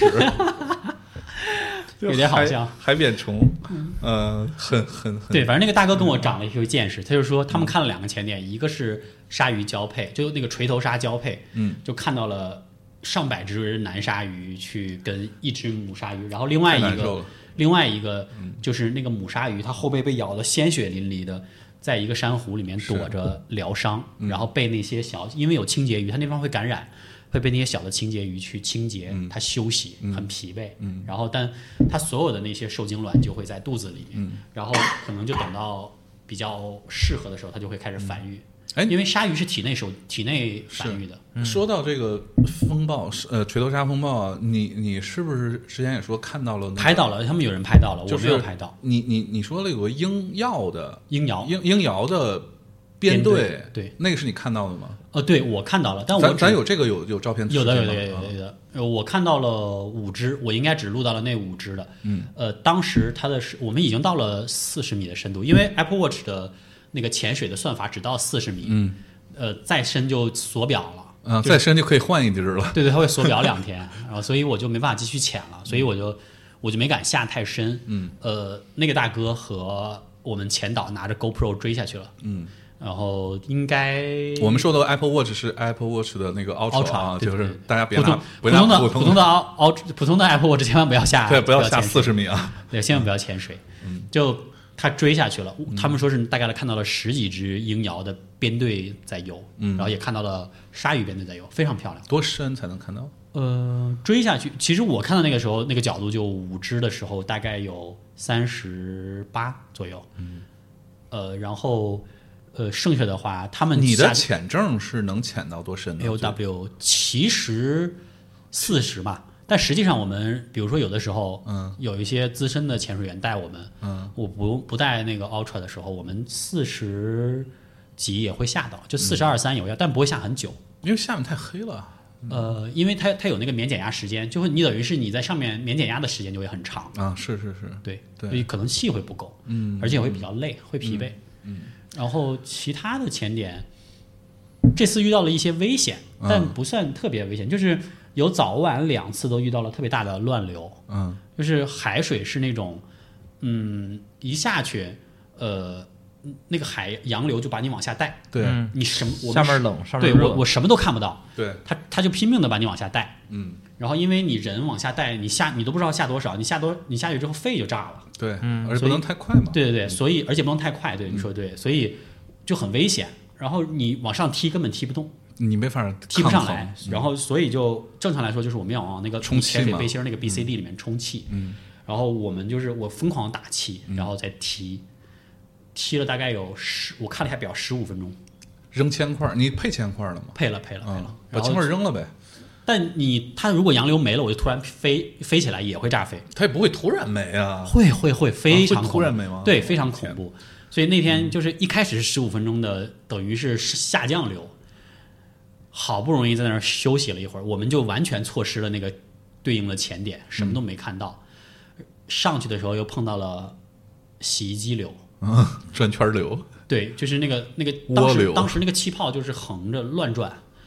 有点好笑。 海扁虫，呃，很很很对，反正那个大哥跟我长了一个见识，他就说他们看了两个前点，一个是鲨鱼交配，就那个锤头鲨交配， 嗯， 就看到了上百只男鲨鱼去跟一只母鲨鱼，然后另外一个另外一个就是那个母鲨鱼，它后背被咬得鲜血淋漓的。在一个珊瑚里面躲着疗伤，然后被那些小，因为有清洁鱼，它那方会感染，会被那些小的清洁鱼去清洁， 嗯、 它休息， 嗯、 很疲惫， 嗯、 然后但它所有的那些受精卵就会在肚子里面， 嗯、 然后可能就等到比较适合的时候，它就会开始繁育。 哎， 因为鲨鱼是体内受体内繁育的。 嗯、说到这个风暴，呃，锤头鲨风暴啊，你你是不是之前也说看到了、那个？ 拍到了，他们有人拍到了， 就是、 我没有拍到。 你你你说了有个鹰鹞的鹰鹞鹰鹰鹞的编队， 对， 那个是你看到的吗？ 呃，对，我看到了，但我咱咱有这个有有照片， 有的有的有的有的，呃，我看到了五只，我应该只录到了那五只的。 嗯， 呃，当时它的是我们已经到了四十米的深度，因为 Apple Watch 的那个潜水的算法只到四十米。 嗯。 呃，再深就锁表了， 嗯、呃，再深就可以换一只了。 对对，它会锁表两天，然后所以我就没办法继续潜了，所以我就我就没敢下太深。 嗯， 呃，那个大哥和我们前导拿着 GoPro 追下去了。 嗯， 然后应该我们说的 Apple Watch 是 Apple Watch 的那个 Ultra 啊， 对对对， 就是大家别拿普通的普普通的 Ultra 普通的 Apple Watch 千万不要下， 对，不要下四十米啊， 对，千万不要潜水。嗯，就。他追下去了，他们说是大概看到了十几只鹰鹞的编队在游， 嗯， 然后也看到了鲨鱼编队在游，非常漂亮。 多深才能看到？ 呃，追下去，其实我看到那个时候那个角度就五只的时候，大概有三十八左右， 嗯， 呃，然后呃，剩下的话，他们你的潜证是能潜到多深的 ？L W 其实四十吧。但实际上，我们比如说有的时候， 嗯， 有一些资深的潜水员带我们， 嗯， 我不不带那个 Ultra 的时候，我们四十几也会下到，就四十二三有要，但不会下很久， 因为下面太黑了。 呃，因为它它有那个免减压时间，就会你等于是你在上面免减压的时间就会很长啊，是是是， 对对， 所以可能气会不够， 嗯， 而且会比较累，会疲惫， 嗯， 然后其他的潜点，这次遇到了一些危险，但不算特别危险，就是有早晚两次都遇到了特别大的乱流， 嗯， 就是海水是那种，嗯，一下去，呃。那个海洋流就把你往下带， 对， 嗯、 你什么我下面冷，上面热， 对我我什么都看不到， 对， 他他就拼命的把你往下带， 嗯， 然后因为你人往下带，你下你都不知道下多少，你下多你下去之后肺就炸了， 对， 嗯， 而且不能太快嘛， 对对对，所以而且不能太快，对，你说对，所以就很危险，然后你往上踢根本踢不动， 你没法踢不上来，然后所以就正常来说就是我们要往那个充气潜水背心那个 B C D 里面充气， 嗯， 然后我们就是我疯狂打气，然后再踢。踢了大概有十，我看了一下表，十五分钟。 扔铅块，你配铅块了吗？ 配了，配了，配了。 嗯、把铅块扔了呗。 但你它如果洋流没了，我就突然飞飞起来也会炸飞。 它也不会突然没啊。 会会会，非常、 啊、会突然没吗？ 对，非常恐怖。所以那天就是一开始是十五分钟的，等于是下降流。好不容易在那儿休息了一会儿，我们就完全错失了那个对应的潜点，什么都没看到。嗯、上去的时候又碰到了洗衣机流。 嗯，转圈流， 对，就是那个那个当时当时那个气泡就是横着乱转，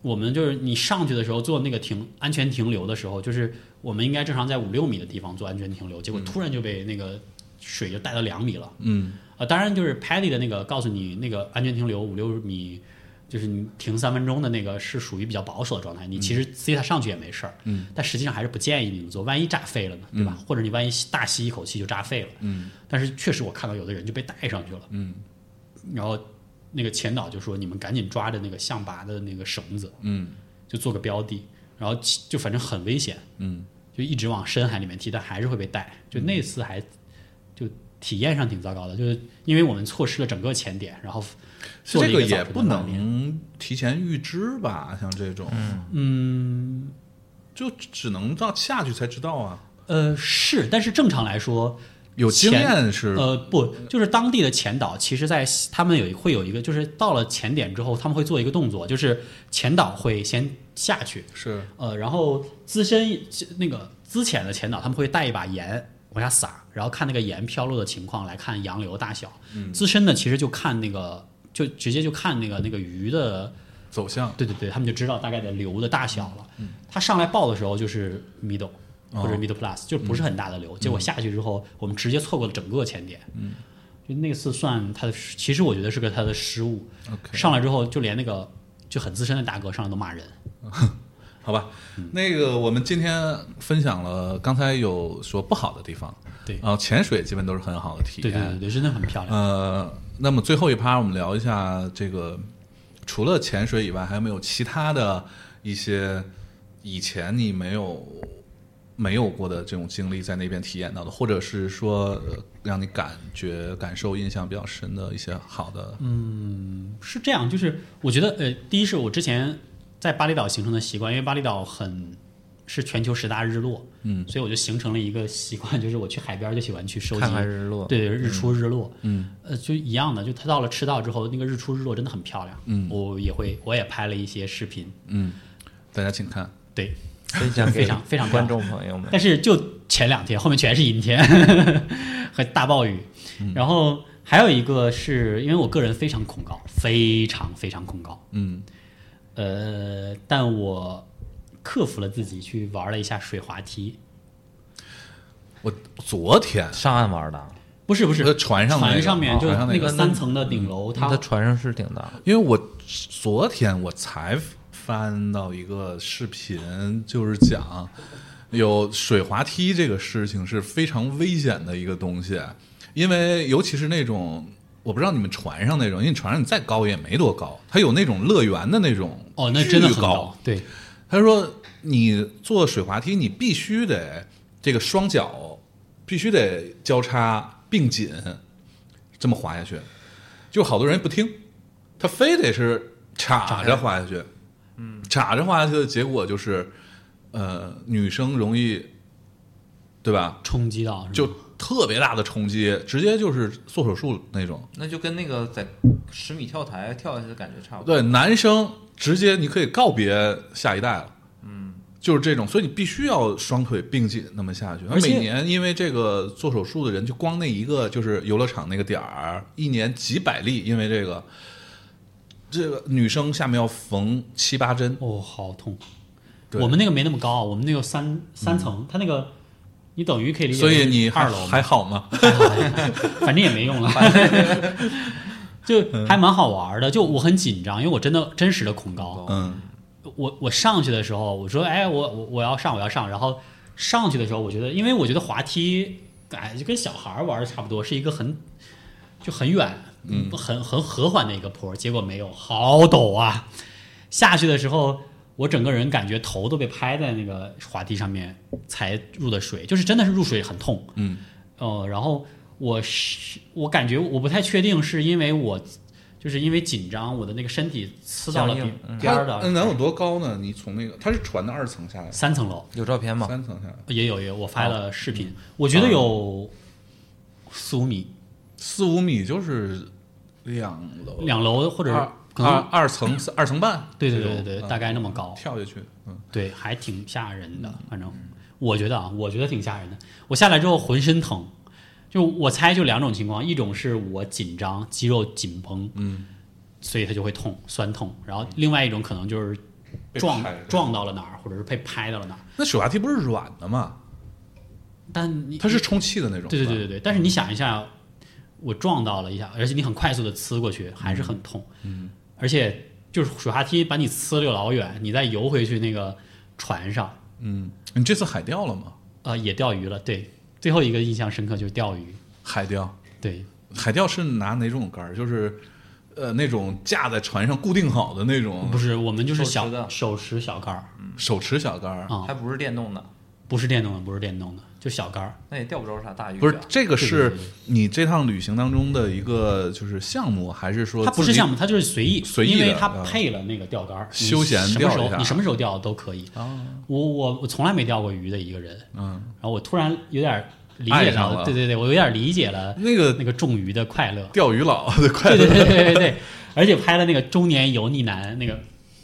我们就是你上去的时候做那个停安全停留的时候，就是我们应该正常在五六米的地方做安全停留，结果突然就被那个水就带到两米了。 嗯， 呃，当然就是 Paddy 的那个告诉你那个安全停留五六米，就是你停三分钟的那个是属于比较保守的状态，你其实自己它上去也没事儿。嗯，但实际上还是不建议你们做，万一炸废了呢，对吧？嗯、或者你万一大吸一口气就炸废了。嗯，但是确实我看到有的人就被带上去了。嗯，然后。那个前导就说：“你们赶紧抓着那个象拔的那个绳子，嗯，就做个标的，然后就反正很危险，嗯，就一直往深海里面踢，但还是会被带。就那次还就体验上挺糟糕的，就是因为我们错失了整个前点，然后做了一这个也不能提前预知吧？像这种， 嗯， 就只能到下去才知道啊。 呃，是，但是正常来说。” 有经验是呃不，就是当地的前导，其实在他们有会有一个，就是到了前点之后，他们会做一个动作，就是前导会先下去， 是呃，然后资深那个资浅的前导，他们会带一把盐往下撒，然后看那个盐飘落的情况来看洋流大小。嗯，资深的其实就看那个，就直接就看那个那个鱼的走向， 对对对，他们就知道大概的流的大小了。嗯，他上来报的时候就是 middle。或者 middle plus 就不是很大的流，嗯、结果下去之后，我们直接错过了整个前点。嗯，就那次算他的，其实我觉得是个他的失误。 Okay. 上来之后，就连那个就很资深的大哥上来都骂人。 好吧，嗯、那个我们今天分享了，刚才有说不好的地方， 对， 然后潜水基本都是很好的体验， 对对对对，真的很漂亮。 呃，那么最后一趴我们聊一下这个，除了潜水以外，还有没有其他的一些以前你没有？没有过的这种经历在那边体验到的，或者是说、呃、让你感觉感受印象比较深的一些好的。 嗯，是这样，就是我觉得呃，第一是我之前在巴厘岛形成的习惯，因为巴厘岛很是全球十大日落，嗯，所以我就形成了一个习惯，就是我去海边就喜欢去收集看看日落， 对日出日落， 嗯， 呃，就一样的，就它到了赤道之后，那个日出日落真的很漂亮，嗯，我也会我也拍了一些视频， 嗯，大家请看， 对。 分享非常非常观众朋友们， 但是就前两天，后面全是阴天和大暴雨。嗯、然后还有一个是因为我个人非常恐高，非常非常恐高。 嗯， 呃，但我克服了自己去玩了一下水滑梯。 我昨天上岸玩的， 不是不是船上、那个、 船上面就那个三层的顶楼， 嗯、 它它船上是挺大。 因为我昨天我才。翻到一个视频，就是讲有水滑梯这个事情是非常危险的一个东西，因为尤其是那种我不知道你们船上那种，因为船上你再高也没多高，它有那种乐园的那种哦，那真的很高。 对， 他说你坐水滑梯，你必须得这个双脚必须得交叉并紧这么滑下去，就好多人不听，他非得是插着滑下去。嗯，插着滑下去的结果就是，呃，女生容易，对吧？ 冲击到， 就特别大的冲击，直接就是做手术那种。 那就跟那个在十米跳台跳下去的感觉差不多。 对，男生直接你可以告别下一代了。嗯，就是这种，所以你必须要双腿并紧那么下去。而每年因为这个做手术的人，就光那一个就是游乐场那个点儿，一年几百例，因为这个。这个女生下面要缝七八针哦，好痛！我们那个没那么高，我们那个三三层，嗯、它那个你等于可以理解。 所以你二楼还好吗？ 还好，反正也没用了，就还蛮好玩的。就我很紧张，因为我真的真实的恐高。 嗯， 我我上去的时候，我说哎，我我我要上，我要上。然后上去的时候，我觉得，因为我觉得滑梯，哎，就跟小孩玩的差不多，是一个很就很远。嗯，很很和缓的一个坡，结果没有，好陡啊！下去的时候，我整个人感觉头都被拍在那个滑梯上面才入的水，就是真的是入水很痛。 嗯， 哦、呃，然后我是我感觉我不太确定，是因为我就是因为紧张，我的那个身体呲到了边边的。 它能有多高呢？你从那个它是船的二层下来， 三层楼有照片吗？ 三层下来也有也有，我发了视频，哦、我觉得有四五米。 四五米就是两楼， 两楼或者二二二层二层半， 对对对对对，大概那么高， 跳下去，嗯， 对，还挺吓人的。反正我觉得啊，我觉得挺吓人的。我下来之后浑身疼，就我猜就两种情况，一种是我紧张，肌肉紧绷， 嗯， 所以它就会痛，酸痛；然后另外一种可能就是撞拍撞到了哪儿，或者是被拍到了哪儿。 那水滑梯不是软的吗？ 但你它是充气的那种。 对对对对对，但是你想一下，我撞到了一下，而且你很快速的呲过去，还是很痛。嗯，而且就是水滑梯把你呲溜老远，你再游回去那个船上。 嗯，你这次海钓了吗？ 呃，也钓鱼了。对，最后一个印象深刻就是钓鱼。 海钓。 对， 海钓是拿哪种竿？就是呃那种架在船上固定好的那种。 不是，我们就是小手持的手持小竿儿手持小竿儿。 啊， 还不是电动的， 不是电动的，不是电动的，就小竿儿。 那也钓不着啥大鱼啊。 不是，这个是对对对对你这趟旅行当中的一个就是项目，还是说自己它不是项目，它就是随意， 随意的因为它啊配了那个钓竿儿，你休闲什么时候钓一下你什么时候钓都可以。 啊？ 我我我从来没钓过鱼的一个人， 嗯， 然后我突然有点理解爱上了对对对，我有点理解了那个那个种鱼的快乐。 钓鱼佬的快乐。 对对对对对对，而且拍了那个中年油腻男那个，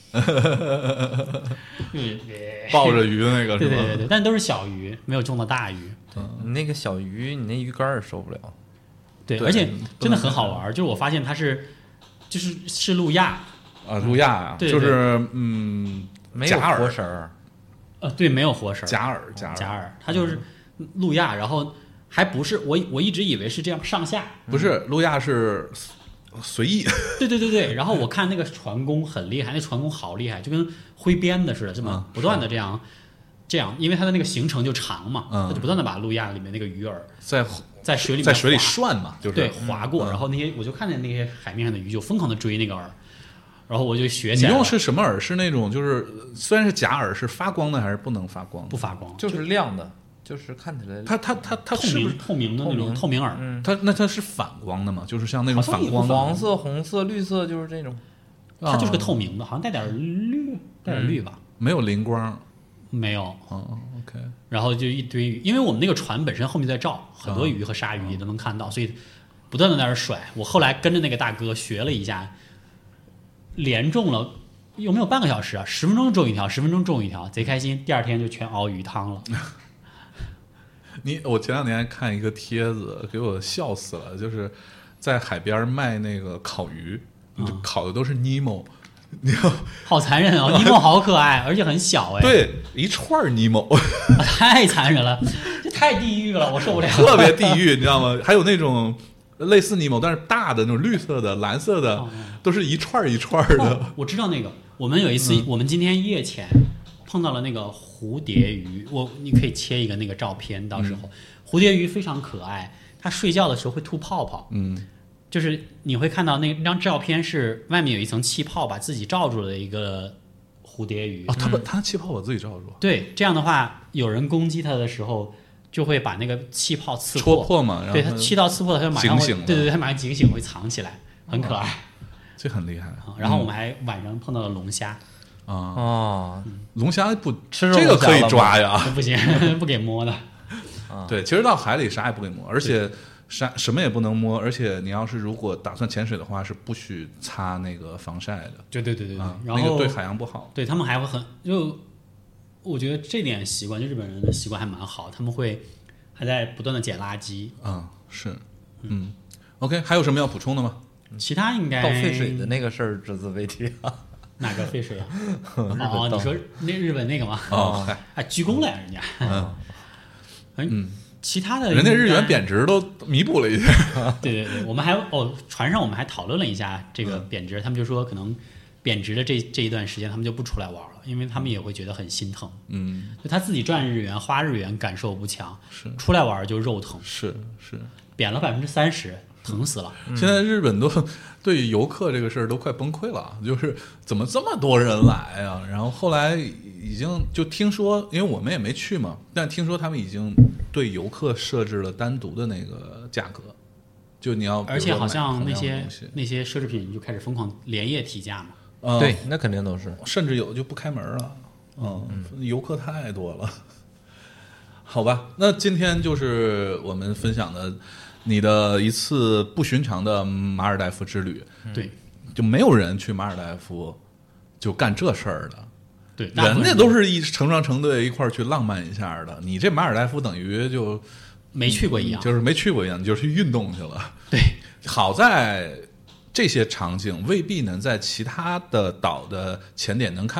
嗯， 抱着鱼的那个是吧？ 对对对对，但都是小鱼，没有中到大鱼。 你那个小鱼，你那鱼竿儿也受不了。 对， 对而且真的很好玩，就是我发现它是就是是路亚， 啊，路亚啊， 对对就是嗯， 没有假饵活食儿， 呃，对，没有活食儿， 假饵，假饵， 假饵，它就是路亚，然后还不是我我一直以为是这样上下， 不是路亚是随意。 对对对对，然后我看那个船工很厉害，那船工好厉害，就跟挥鞭的似的，这么嗯不断的这样。这样，因为它的那个行程就长嘛， 嗯它就不断的把路亚里面那个鱼饵在在水里面在水里划涮嘛，就是对划过， 嗯然后那些我就看见那些海面上的鱼就疯狂的追那个饵，然后我就学起来了。 你用是什么饵？是那种就是虽然是假饵，是发光的还是不能发光的？ 不发光， 就是亮的，就是看起来它它它它透是不是明透明的那种透明饵， 嗯， 它那它是反光的吗？就是像那种好像也不反光的黄色、红色、绿色，就是这种。 它就是个透明的，好像带点绿，带点绿吧？ 没有灵光。 没有， 哦，OK， 然后就一堆鱼，因为我们那个船本身后面在照，很多鱼和鲨鱼也都能看到，所以不断的在那儿甩。我后来跟着那个大哥学了一下，连中了有没有半个小时啊？十分钟中一条，十分钟中一条，贼开心。第二天就全熬鱼汤了。 你我前两天看一个帖子，给我笑死了，就是在海边卖那个烤鱼，就烤的都是尼莫。你要好残忍哦！尼莫好可爱，而且很小哎。 对，一串尼莫， 太残忍了，这太地狱了，我受不了。 特别地狱，你知道吗？还有那种类似尼莫，但是大的那种绿色的、蓝色的， 哦都是一串一串的。 哦我知道那个，我们有一次， 嗯我们今天夜潜碰到了那个蝴蝶鱼，我你可以切一个那个照片，到时候、蝴蝶鱼非常可爱，它睡觉的时候会吐泡泡， 嗯， 就是你会看到那张照片是外面有一层气泡把自己罩住了的一个蝴蝶鱼。 啊，它把它气泡把自己罩住， 对，这样的话，有人攻击它的时候，就会把那个气泡刺戳破嘛，然后对，它气到刺破了，它就马上会警醒了对对对，它马上警醒会藏起来，很可爱。 这很厉害。 啊然后我们还晚上碰到了龙虾， 啊， 哦， 龙虾不吃这个可以龙虾了吗抓呀。 不行，不给摸的。 对，其实到海里啥也不给摸，而且啥什么也不能摸，而且你要是如果打算潜水的话，是不许擦那个防晒的对对对对对， 啊， 然后那个对海洋不好。 对他们还会很就，我觉得这点习惯，就日本人的习惯还蛮好，他们会还在不断的捡垃圾。 啊，是，嗯，OK，还有什么要补充的吗？ 其他应该倒废水的那个事儿只字未提啊。 哪个废水啊？ 本哦， 倒你说那日本那个吗？ 哦，嗨， 啊，鞠躬了呀，人家。 嗯嗯，其他的人家日元应该贬值都弥补了一下。 对对对，我们还哦，船上我们还讨论了一下这个嗯贬值，他们就说可能贬值的这这一段时间，他们就不出来玩了，因为他们也会觉得很心疼。 嗯， 就他自己赚日元、花日元感受不强， 是出来玩就肉疼， 是是， 贬了百分之三十，疼死了。 现在日本都对于游客这个事儿都快崩溃了，就是怎么这么多人来啊？然后后来已经就听说，因为我们也没去嘛，但听说他们已经对游客设置了单独的那个价格，就你要比如而且好像说买那些同样的东西那些奢侈品就开始疯狂连夜提价嘛。 呃对，那肯定都是。 甚至有的就不开门了，嗯，游客太多了。好吧，那今天就是我们分享的你的一次不寻常的马尔代夫之旅。 对就没有人去马尔代夫就干这事儿的， 对，大部分人家都是一成双成对一块儿去浪漫一下的。你这马尔代夫等于就没去过一样。 就是没去过一样，你就是去运动去了。 对， 好在这些场景未必能在其他的岛的潜点能看到，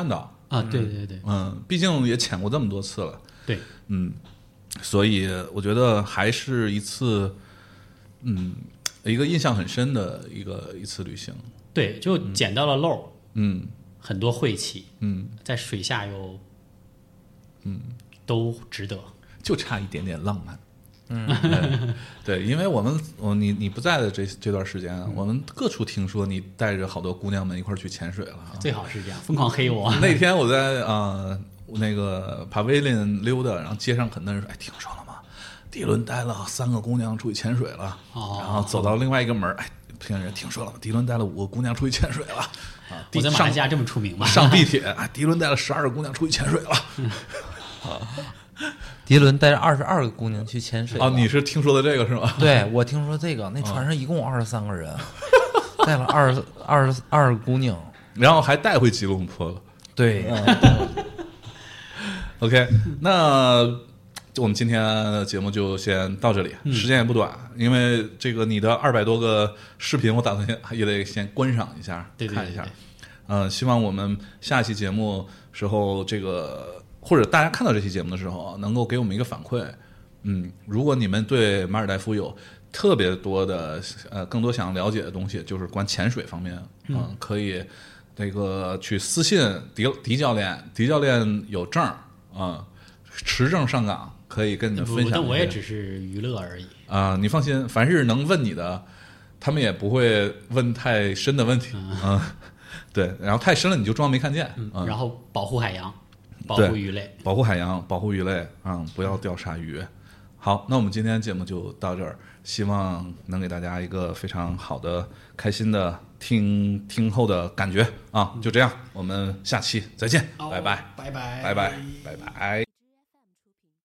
啊，对对对， 嗯，毕竟也潜过这么多次了， 对， 嗯，所以我觉得还是一次，嗯，一个印象很深的一个一次旅行。 对，就捡到了漏， 嗯很多晦气， 嗯， 在水下又，嗯，都值得。 就差一点点浪漫。嗯，对，因为我们我你你不在的这这段时间，我们各处听说你带着好多姑娘们一块儿去潜水了啊。 最好是这样，疯狂黑我。 那天我在啊、呃、那个帕维林溜达，然后街上很多人说：“哎，听说了吗？迪伦带了三个姑娘出去潜水了。 哦” 然后走到另外一个门，哎，骗人，听说了吗？迪伦带了五个姑娘出去潜水了。啊， 我在马来西亚这么出名吗？ 上地铁，哎，迪伦带了十二个姑娘出去潜水了。 迪伦带着二十二个姑娘去潜水啊，你是听说的这个是吗？ 对，我听说这个，那船上一共二十三个人，带了二十二十二个姑娘， 然后还带回吉隆坡了。 对， 嗯、OK， 那我们今天的节目就先到这里， 嗯、 时间也不短，因为这个你的二百多个视频，我打算也得先观赏一下， 对对对对看一下。嗯、呃，希望我们下期节目时候这个。或者大家看到这期节目的时候，能够给我们一个反馈。嗯，如果你们对马尔代夫有特别多的呃更多想了解的东西，就是关潜水方面，嗯，嗯可以那个去私信迪迪教练，迪教练有证啊、嗯，持证上岗，可以跟你们分享。 但我也只是娱乐而已啊、呃，你放心，凡是能问你的，他们也不会问太深的问题。嗯，嗯对，然后太深了你就装没看见。 嗯， 嗯然后保护海洋。保护鱼类， 保护海洋，保护鱼类啊、嗯，不要钓鲨鱼。好，那我们今天节目就到这儿，希望能给大家一个非常好的、开心的听听后的感觉啊！就这样，我们下期再见，拜拜， 拜拜， 拜拜，拜拜。